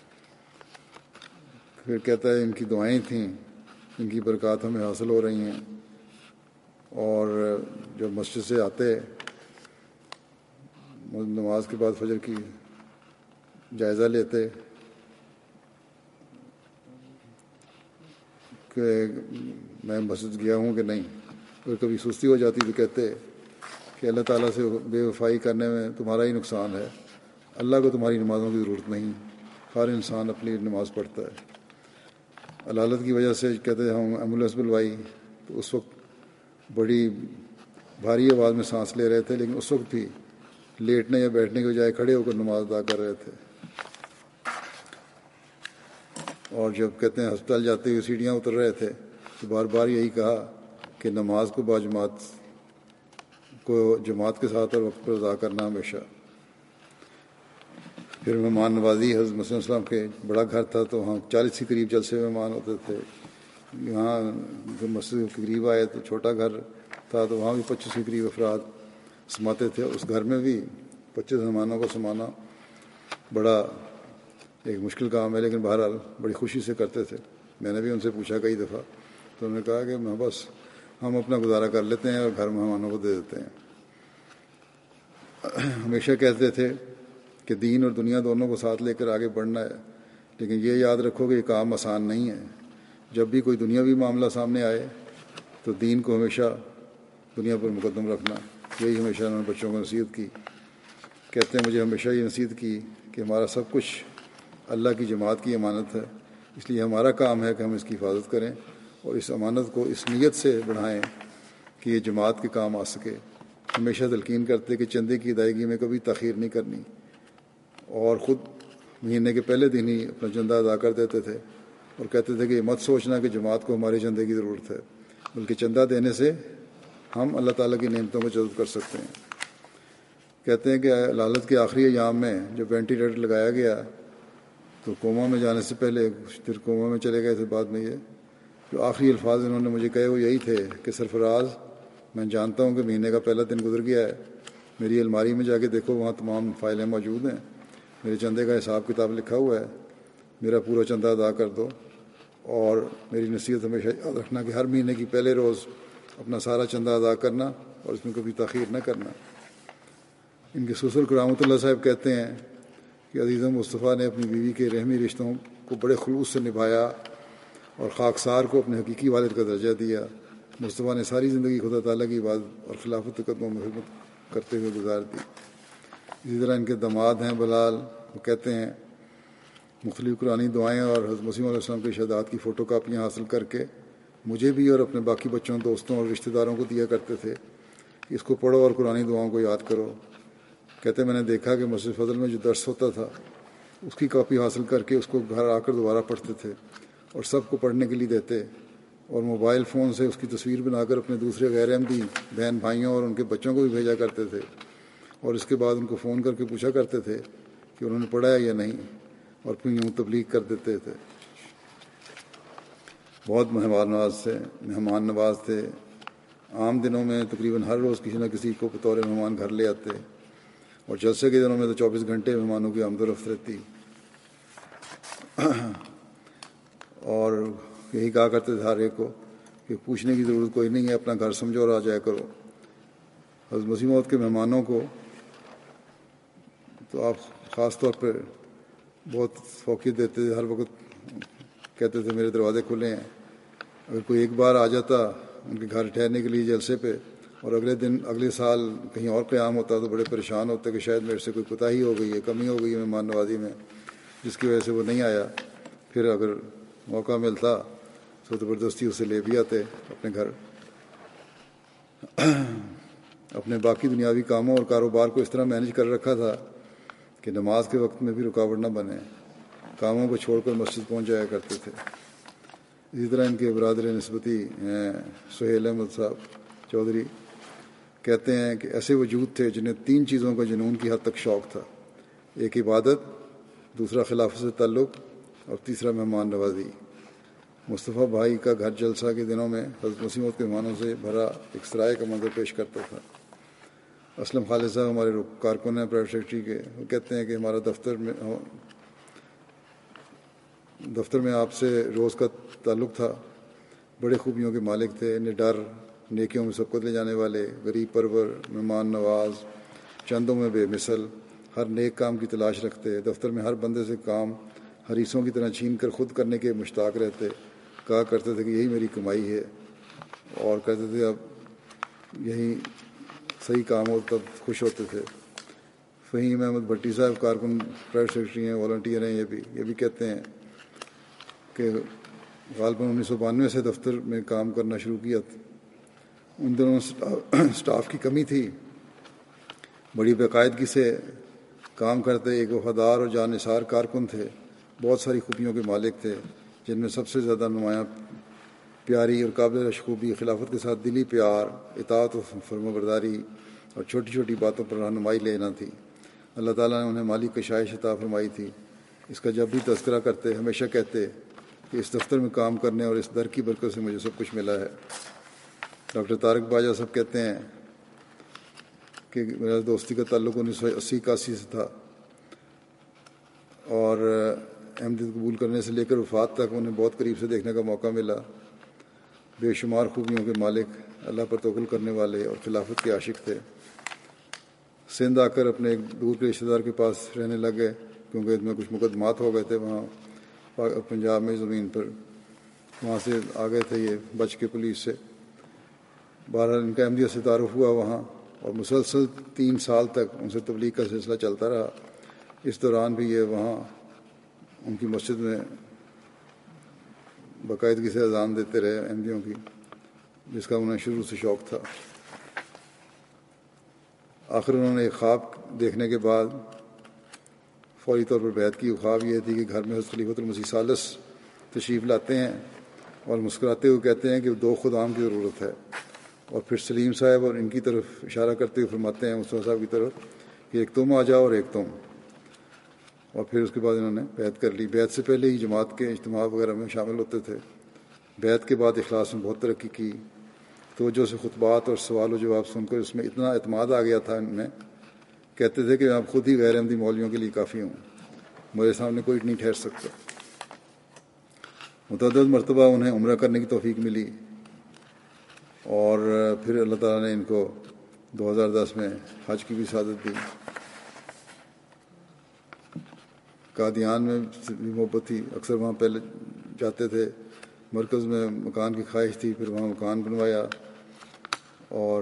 پھر کہتا ہے ان کی دعائیں تھیں، ان کی برکات ہمیں حاصل ہو رہی ہیں، اور جب مسجد سے آتے نماز کے بعد فجر کی جائزہ لیتے کہ میں مسجد گیا ہوں کہ نہیں. اگر کبھی سستی ہو جاتی تو کہتے کہ اللہ تعالیٰ سے بے وفائی کرنے میں تمہارا ہی نقصان ہے، اللہ کو تمہاری نمازوں کی ضرورت نہیں، ہر انسان اپنی نماز پڑھتا ہے. علالت کی وجہ سے کہتے ہیں ہم ایمبولینس بلوائی تو اس وقت بڑی بھاری آواز میں سانس لے رہے تھے، لیکن اس وقت بھی لیٹنے یا بیٹھنے کے بجائے کھڑے ہو کر نماز ادا کر رہے تھے. اور جب کہتے ہیں ہسپتال جاتے ہوئے سیڑھیاں اتر رہے تھے تو بار بار یہی کہا کہ نماز کو باجماعت کو جماعت کے ساتھ اور وقت پر ادا کرنا ہمیشہ. پھر مہمان نوازی، حضرت مسیح علیہ السلام کے بڑا گھر تھا تو وہاں چالیس کے قریب جلسے مہمان ہوتے تھے. یہاں جب مسجد کے قریب آئے تو چھوٹا گھر تھا تو وہاں بھی پچیس کے قریب افراد سماتے تھے. اس گھر میں بھی پچیس مہمانوں کو سمانا بڑا ایک مشکل کام ہے، لیکن بہرحال بڑی خوشی سے کرتے تھے. میں نے بھی ان سے پوچھا کئی دفعہ تو انہوں نے کہا کہ میں بس ہم اپنا گزارا کر لیتے ہیں اور گھر مہمانوں کو دے دیتے ہیں. ہمیشہ کہتے تھے کہ دین اور دنیا دونوں کو ساتھ لے کر آگے بڑھنا ہے، لیکن یہ یاد رکھو کہ یہ کام آسان نہیں ہے. جب بھی کوئی دنیاوی معاملہ سامنے آئے تو دین کو ہمیشہ دنیا پر مقدم رکھنا. یہی ہمیشہ انہوں نے بچوں کو نصیحت کی. کہتے ہیں مجھے ہمیشہ یہ نصیحت کی کہ ہمارا سب کچھ اللہ کی جماعت کی امانت ہے، اس لیے ہمارا کام ہے کہ ہم اس کی حفاظت کریں اور اس امانت کو اس نیت سے بڑھائیں کہ یہ جماعت کے کام آ سکے. ہمیشہ تلقین کرتے کہ چندے کی ادائیگی میں کبھی تاخیر نہیں کرنی، اور خود مہینے کے پہلے دن ہی اپنا چندہ ادا کر دیتے تھے اور کہتے تھے کہ یہ مت سوچنا کہ جماعت کو ہمارے چندے کی ضرورت ہے، بلکہ چندہ دینے سے ہم اللہ تعالیٰ کی نعمتوں کو جذب کر سکتے ہیں. کہتے ہیں کہ علالت کے آخری ایام میں جب وینٹیلیٹر لگایا گیا تو کوما میں جانے سے پہلے کچھ دیر کوما میں چلے گئے تھے. بعد میں یہ جو آخری الفاظ انہوں نے مجھے کہے وہ یہی تھے کہ سرفراز میں جانتا ہوں کہ مہینے کا پہلا دن گزر گیا ہے، میری الماری میں جا کے دیکھو وہاں تمام فائلیں موجود ہیں، میرے چندے کا حساب کتاب لکھا ہوا ہے، میرا پورا چندہ ادا کر دو. اور میری نصیحت ہمیشہ یاد رکھنا کہ ہر مہینے کی پہلے روز اپنا سارا چندہ ادا کرنا اور اس میں کبھی تاخیر نہ کرنا. ان کے سسر کرامۃ اللہ صاحب کہتے ہیں کہ عزیزم مصطفیٰ نے اپنی بیوی کے رحمی رشتوں کو بڑے خلوص سے نبھایا اور خاکسار کو اپنے حقیقی والد کا درجہ دیا. مصطفیٰ نے ساری زندگی خدا تعالیٰ کی عبادت اور خلافت کے قدموں میں خدمت کرتے ہوئے گزار دی. اسی طرح ان کے داماد ہیں بلال، وہ کہتے ہیں مختلف قرآنی دعائیں اور حضرت مسیح علیہ السلام کے ارشادات کی فوٹو کاپیاں حاصل کر کے مجھے بھی اور اپنے باقی بچوں دوستوں اور رشتہ داروں کو دیا کرتے تھے کہ اس کو پڑھو اور قرآنی دعاؤں کو یاد کرو. کہتے میں نے دیکھا کہ مسجد فضل میں جو درس ہوتا تھا اس کی کاپی حاصل کر کے اس کو گھر آ کر دوبارہ پڑھتے تھے اور سب کو پڑھنے کے لیے دیتے، اور موبائل فون سے اس کی تصویر بنا کر اپنے دوسرے غیر احمدی بہن بھائیوں اور ان کے بچوں کو بھی بھیجا کرتے تھے، اور اس کے بعد ان کو فون کر کے پوچھا کرتے تھے کہ انہوں نے پڑھا ہے یا نہیں، اور پھر یوں تبلیغ کر دیتے تھے. بہت مہمان نواز تھے مہمان نواز تھے عام دنوں میں تقریباً ہر روز کسی نہ کسی کو بطور مہمان گھر لے آتے، اور جلسے کے دنوں میں تو چوبیس گھنٹے مہمانوں کی آمد و رفت رہتی. اور یہی کہا کرتے تھے ہر ایک کو کہ پوچھنے کی ضرورت کوئی نہیں ہے، اپنا گھر سمجھو اور آ جایا کرو. حضرت مسیح موعود کے مہمانوں کو تو آپ خاص طور پہ بہت فوقیت دیتے تھے. ہر وقت کہتے تھے میرے دروازے کھلے ہیں. اگر کوئی ایک بار آ جاتا ان کے گھر ٹھہرنے کے لیے جلسے پہ اور اگلے دن اگلے سال کہیں اور قیام ہوتا تو بڑے پریشان ہوتے کہ شاید میرے سے کوئی کوتاہی ہو گئی ہے، کمی ہو گئی ہے مہمان نوازی میں جس کی وجہ سے وہ نہیں آیا. پھر اگر موقع ملتا تو زبردستی اسے لے بھی آتے اپنے گھر. اپنے باقی دنیاوی کاموں اور کاروبار کو اس طرح مینج کر رکھا تھا کہ نماز کے وقت میں بھی رکاوٹ نہ بنے، کاموں کو چھوڑ کر مسجد پہنچ جایا کرتے تھے۔ اسی طرح ان کے برادر نسبتی سہیل احمد صاحب چودھری کہتے ہیں کہ ایسے وجود تھے جنہیں تین چیزوں کا جنون کی حد تک شوق تھا، ایک عبادت، دوسرا خلافت سے تعلق اور تیسرا مہمان نوازی۔ مصطفیٰ بھائی کا گھر جلسہ کے دنوں میں حضرت مسیح موعود کے مہمانوں سے بھرا ایک سرائے کا منظر پیش کرتا تھا۔ اسلم خالد صاحب ہمارے کارکن ہیں پرائیویٹ سیکرٹری کے، وہ کہتے ہیں کہ ہمارا دفتر میں دفتر میں آپ سے روز کا تعلق تھا، بڑے خوبیوں کے مالک تھے، نڈر، نیکیوں میں سبقت لے جانے والے، غریب پرور، مہمان نواز، چندوں میں بے مثل، ہر نیک کام کی تلاش رکھتے، دفتر میں ہر بندے سے کام حریصوں کی طرح چھین کر خود کرنے کے مشتاق رہتے، کہا کرتے تھے کہ یہی میری کمائی ہے، اور کہتے تھے اب یہی صحیح کام ہو تب خوش ہوتے تھے۔ فہیم احمد بھٹی صاحب کارکن پرائیویٹ سیکرٹری ہیں، والنٹیئر ہیں، یہ بھی یہ بھی کہتے ہیں کہ غالباً انیس سو بانوے سے دفتر میں کام کرنا شروع کیا تھا۔ ان دنوں سٹاف کی کمی تھی، بڑی باقاعدگی سے کام کرتے، ایک وفادار اور جاننثار کارکن تھے، بہت ساری خوبیوں کے مالک تھے، جن میں سب سے زیادہ نمایاں پیاری اور قابل رشک خوبی خلافت کے ساتھ دلی پیار، اطاعت و فرمانبرداری اور چھوٹی چھوٹی باتوں پر رہنمائی لینا تھی۔ اللہ تعالیٰ نے انہیں مالی کشائش عطا فرمائی تھی۔ اس کا جب بھی تذکرہ کرتے ہمیشہ کہتے کہ اس دفتر میں کام کرنے اور اس در کی برکت سے مجھے سب کچھ ملا ہے۔ ڈاکٹر طارق باجوہ صاحب کہتے ہیں کہ میرا دوستی کا تعلق انیس سو اسی اکاسی سے تھا، اور احمدیت قبول کرنے سے لے کر وفات تک انہیں بہت قریب سے دیکھنے کا موقع ملا۔ بے شمار خوبیوں کے مالک، اللہ پر توکل کرنے والے اور خلافت کے عاشق تھے۔ سندھ آ کر اپنے ایک دور کے رشتہ دار کے پاس رہنے لگ گئے، کیونکہ اس میں کچھ مقدمات ہو گئے تھے وہاں پنجاب میں زمین پر، وہاں سے آ گئے تھے یہ بچ کے پولیس سے۔ بہرحال ان کا احمدیت سے تعارف ہوا وہاں، اور مسلسل تین سال تک ان سے تبلیغ کا سلسلہ چلتا رہا۔ اس دوران بھی یہ وہاں ان کی مسجد میں باقاعدگی سے اذان دیتے رہے احمدیوں کی، جس کا انہیں شروع سے شوق تھا۔ آخر انہوں نے ایک خواب دیکھنے کے بعد فوری طور پر بیعت کی۔ خواب یہ تھی کہ گھر میں حضرت خلیفۃ المسیح ثالث تشریف لاتے ہیں اور مسکراتے ہوئے کہتے ہیں کہ دو خدام کی ضرورت ہے، اور پھر سلیم صاحب اور ان کی طرف اشارہ کرتے ہوئے فرماتے ہیں مصطفیٰ صاحب کی طرف کہ ایک تم آ جاؤ اور ایک تم، اور پھر اس کے بعد انہوں نے بیعت کر لی۔ بیعت سے پہلے ہی جماعت کے اجتماع وغیرہ میں شامل ہوتے تھے۔ بیعت کے بعد اخلاص میں بہت ترقی کی، توجہ سے خطبات اور سوال و جواب سن کر اس میں اتنا اعتماد آ گیا تھا ان میں، کہتے تھے کہ میں اب خود ہی غیر احمدی مولویوں کے لیے کافی ہوں، میرے سامنے کوئی نہیں ٹھہر سکتا۔ متعدد مرتبہ انہیں عمرہ کرنے کی توفیق ملی، اور پھر اللہ تعالیٰ نے ان کو دو ہزار دس میں حج کی بھی سعادت دی۔ قادیان میں بھی محبت تھی، اکثر وہاں پہلے جاتے تھے۔ مرکز میں مکان کی خواہش تھی، پھر وہاں مکان بنوایا اور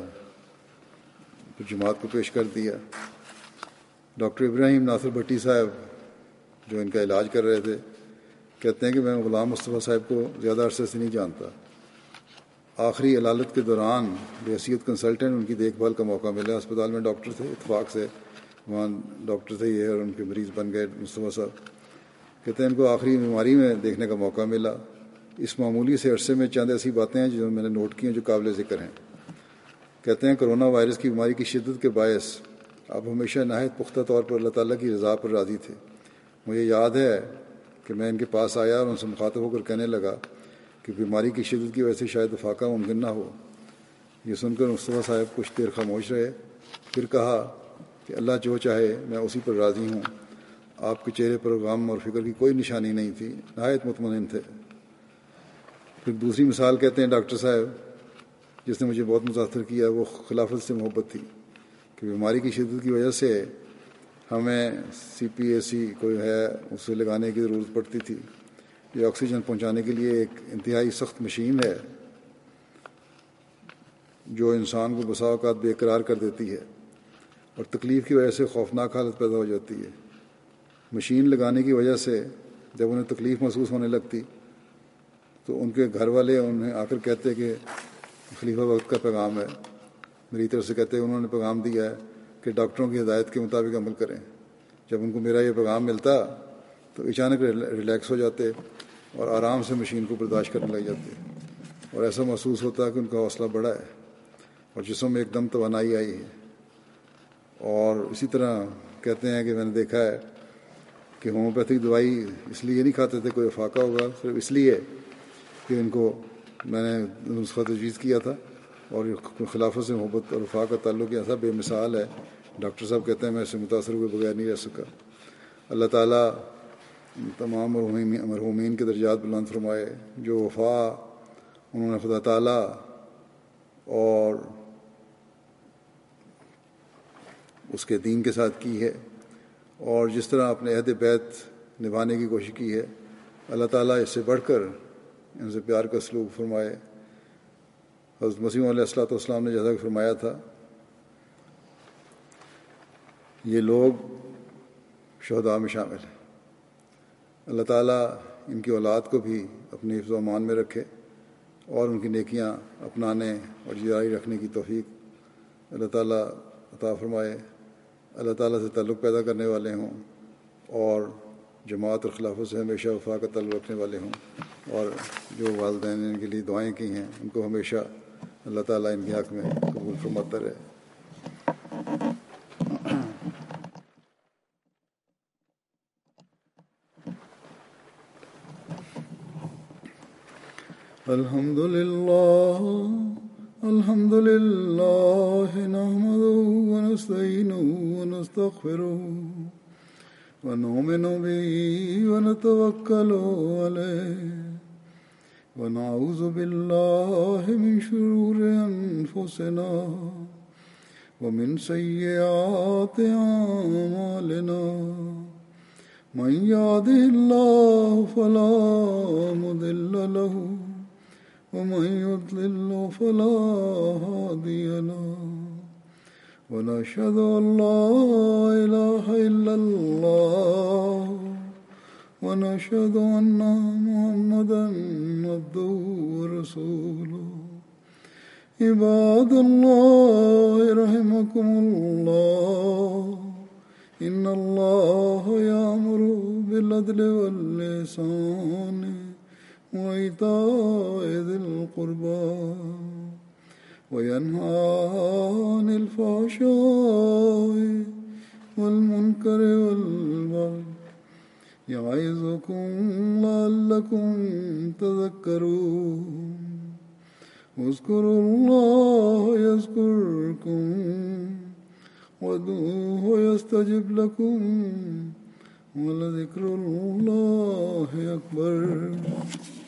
پھر جماعت کو پیش کر دیا۔ ڈاکٹر ابراہیم ناصر بھٹی صاحب جو ان کا علاج کر رہے تھے کہتے ہیں کہ میں غلام مصطفیٰ صاحب کو زیادہ عرصے سے نہیں جانتا، آخری علالت کے دوران بحیثیت کنسلٹنٹ ان کی دیکھ بھال کا موقع ملا۔ اسپتال میں ڈاکٹر تھے، اتفاق سے وہاں ڈاکٹر تھے یہ، اور ان کے مریض بن گئے مصطفیٰ صاحب۔ کہتے ہیں ان کو آخری بیماری میں دیکھنے کا موقع ملا۔ اس معمولی سے عرصے میں چند ایسی باتیں ہیں جو میں نے نوٹ کی ہیں جو قابل ذکر ہیں۔ کہتے ہیں کرونا وائرس کی بیماری کی شدت کے باعث آپ ہمیشہ نہایت پختہ طور پر اللہ تعالیٰ کی رضا پر راضی تھے۔ مجھے یاد ہے کہ میں ان کے پاس آیا اور ان سے مخاطب ہو کر کہنے لگا کہ بیماری کی شدت کی وجہ سے شاید افاقہ ممکن نہ ہو۔ یہ سن کر مصطفیٰ صاحب کچھ دیر خاموش رہے، پھر کہا کہ اللہ جو چاہے میں اسی پر راضی ہوں۔ آپ کے چہرے پر غم اور فکر کی کوئی نشانی نہیں تھی، نہایت مطمئن تھے۔ پھر دوسری مثال کہتے ہیں ڈاکٹر صاحب جس نے مجھے بہت متاثر کیا، وہ خلافت سے محبت تھی کہ بیماری کی شدت کی وجہ سے ہمیں سی پی اے سی کوئی ہے اسے لگانے کی ضرورت پڑتی تھی۔ یہ آکسیجن پہنچانے کے لیے ایک انتہائی سخت مشین ہے جو انسان کو بسا اوقات بے قرار کر دیتی ہے اور تکلیف کی وجہ سے خوفناک حالت پیدا ہو جاتی ہے۔ مشین لگانے کی وجہ سے جب انہیں تکلیف محسوس ہونے لگتی تو ان کے گھر والے انہیں آ کر کہتے کہ خلیفہ وقت کا پیغام ہے۔ میری طرف سے کہتے ہیں انہوں نے پیغام دیا ہے کہ ڈاکٹروں کی ہدایت کے مطابق عمل کریں۔ جب ان کو میرا یہ پیغام ملتا تو اچانک ریلیکس ہو جاتے اور آرام سے مشین کو برداشت کرنے لگ جاتے، اور ایسا محسوس ہوتا کہ ان کا حوصلہ بڑا ہے اور جسم میں ایک دم توانائی آئی ہے۔ اور اسی طرح کہتے ہیں کہ میں نے دیکھا ہے کہ ہومیوپیتھک دوائی اس لیے نہیں کھاتے تھے کوئی افاقہ ہوگا، صرف اس لیے کہ ان کو میں نے نسخہ تجویز کیا تھا، اور خلافت سے محبت اور وفاق کا تعلق ایسا بے مثال ہے، ڈاکٹر صاحب کہتے ہیں میں اس سے متاثر ہوئے بغیر نہیں رہ سکا۔ اللہ تعالیٰ تمام مرحومین کے درجات بلند فرمائے، جو وفا انہوں نے خدا تعالیٰ اور اس کے دین کے ساتھ کی ہے، اور جس طرح اپنے عہد بیت نبھانے کی کوشش کی ہے، اللہ تعالیٰ اس سے بڑھ کر ان سے پیار کا سلوک فرمائے۔ حضرت مسیح علیہ الصلوۃ والسلام نے جیسا کہ فرمایا تھا، یہ لوگ شہداء میں شامل ہیں۔ اللہ تعالیٰ ان کی اولاد کو بھی اپنی حفظ و امان میں رکھے اور ان کی نیکیاں اپنانے اور جاری رکھنے کی توفیق اللہ تعالیٰ عطا فرمائے۔ اللہ تعالیٰ سے تعلق پیدا کرنے والے ہوں اور جماعت اور خلافت سے ہمیشہ وفا کا تعلق رکھنے والے ہوں، اور جو والدین نے ان کے لیے دعائیں کی ہیں ان کو ہمیشہ اللہ تعالیٰ ان کے حق میں قبول فرماتا رہے۔ الحمد للہ الحمد للہ نحمده ونستعینه ونستغفره ونؤمن به ونتوکل علیہ ونعوذ باللہ من شرور انفسنا ومن سیئات اعمالنا من يهده الله فلا مضل له ومن يضلل فلا هادي له ونشهد أن لا إله إلا الله ونشهد أن محمدا عبده ورسوله عباد الله رحمكم الله إن الله يأمر بالعدل والإحسان وإيتاء ذي القربى وينهى عن الفحشاء والمنكر والبغي يعظكم لعلكم تذكرون اذكروا الله يذكركم وادعوه يستجب لكم ولذكر الله أكبر۔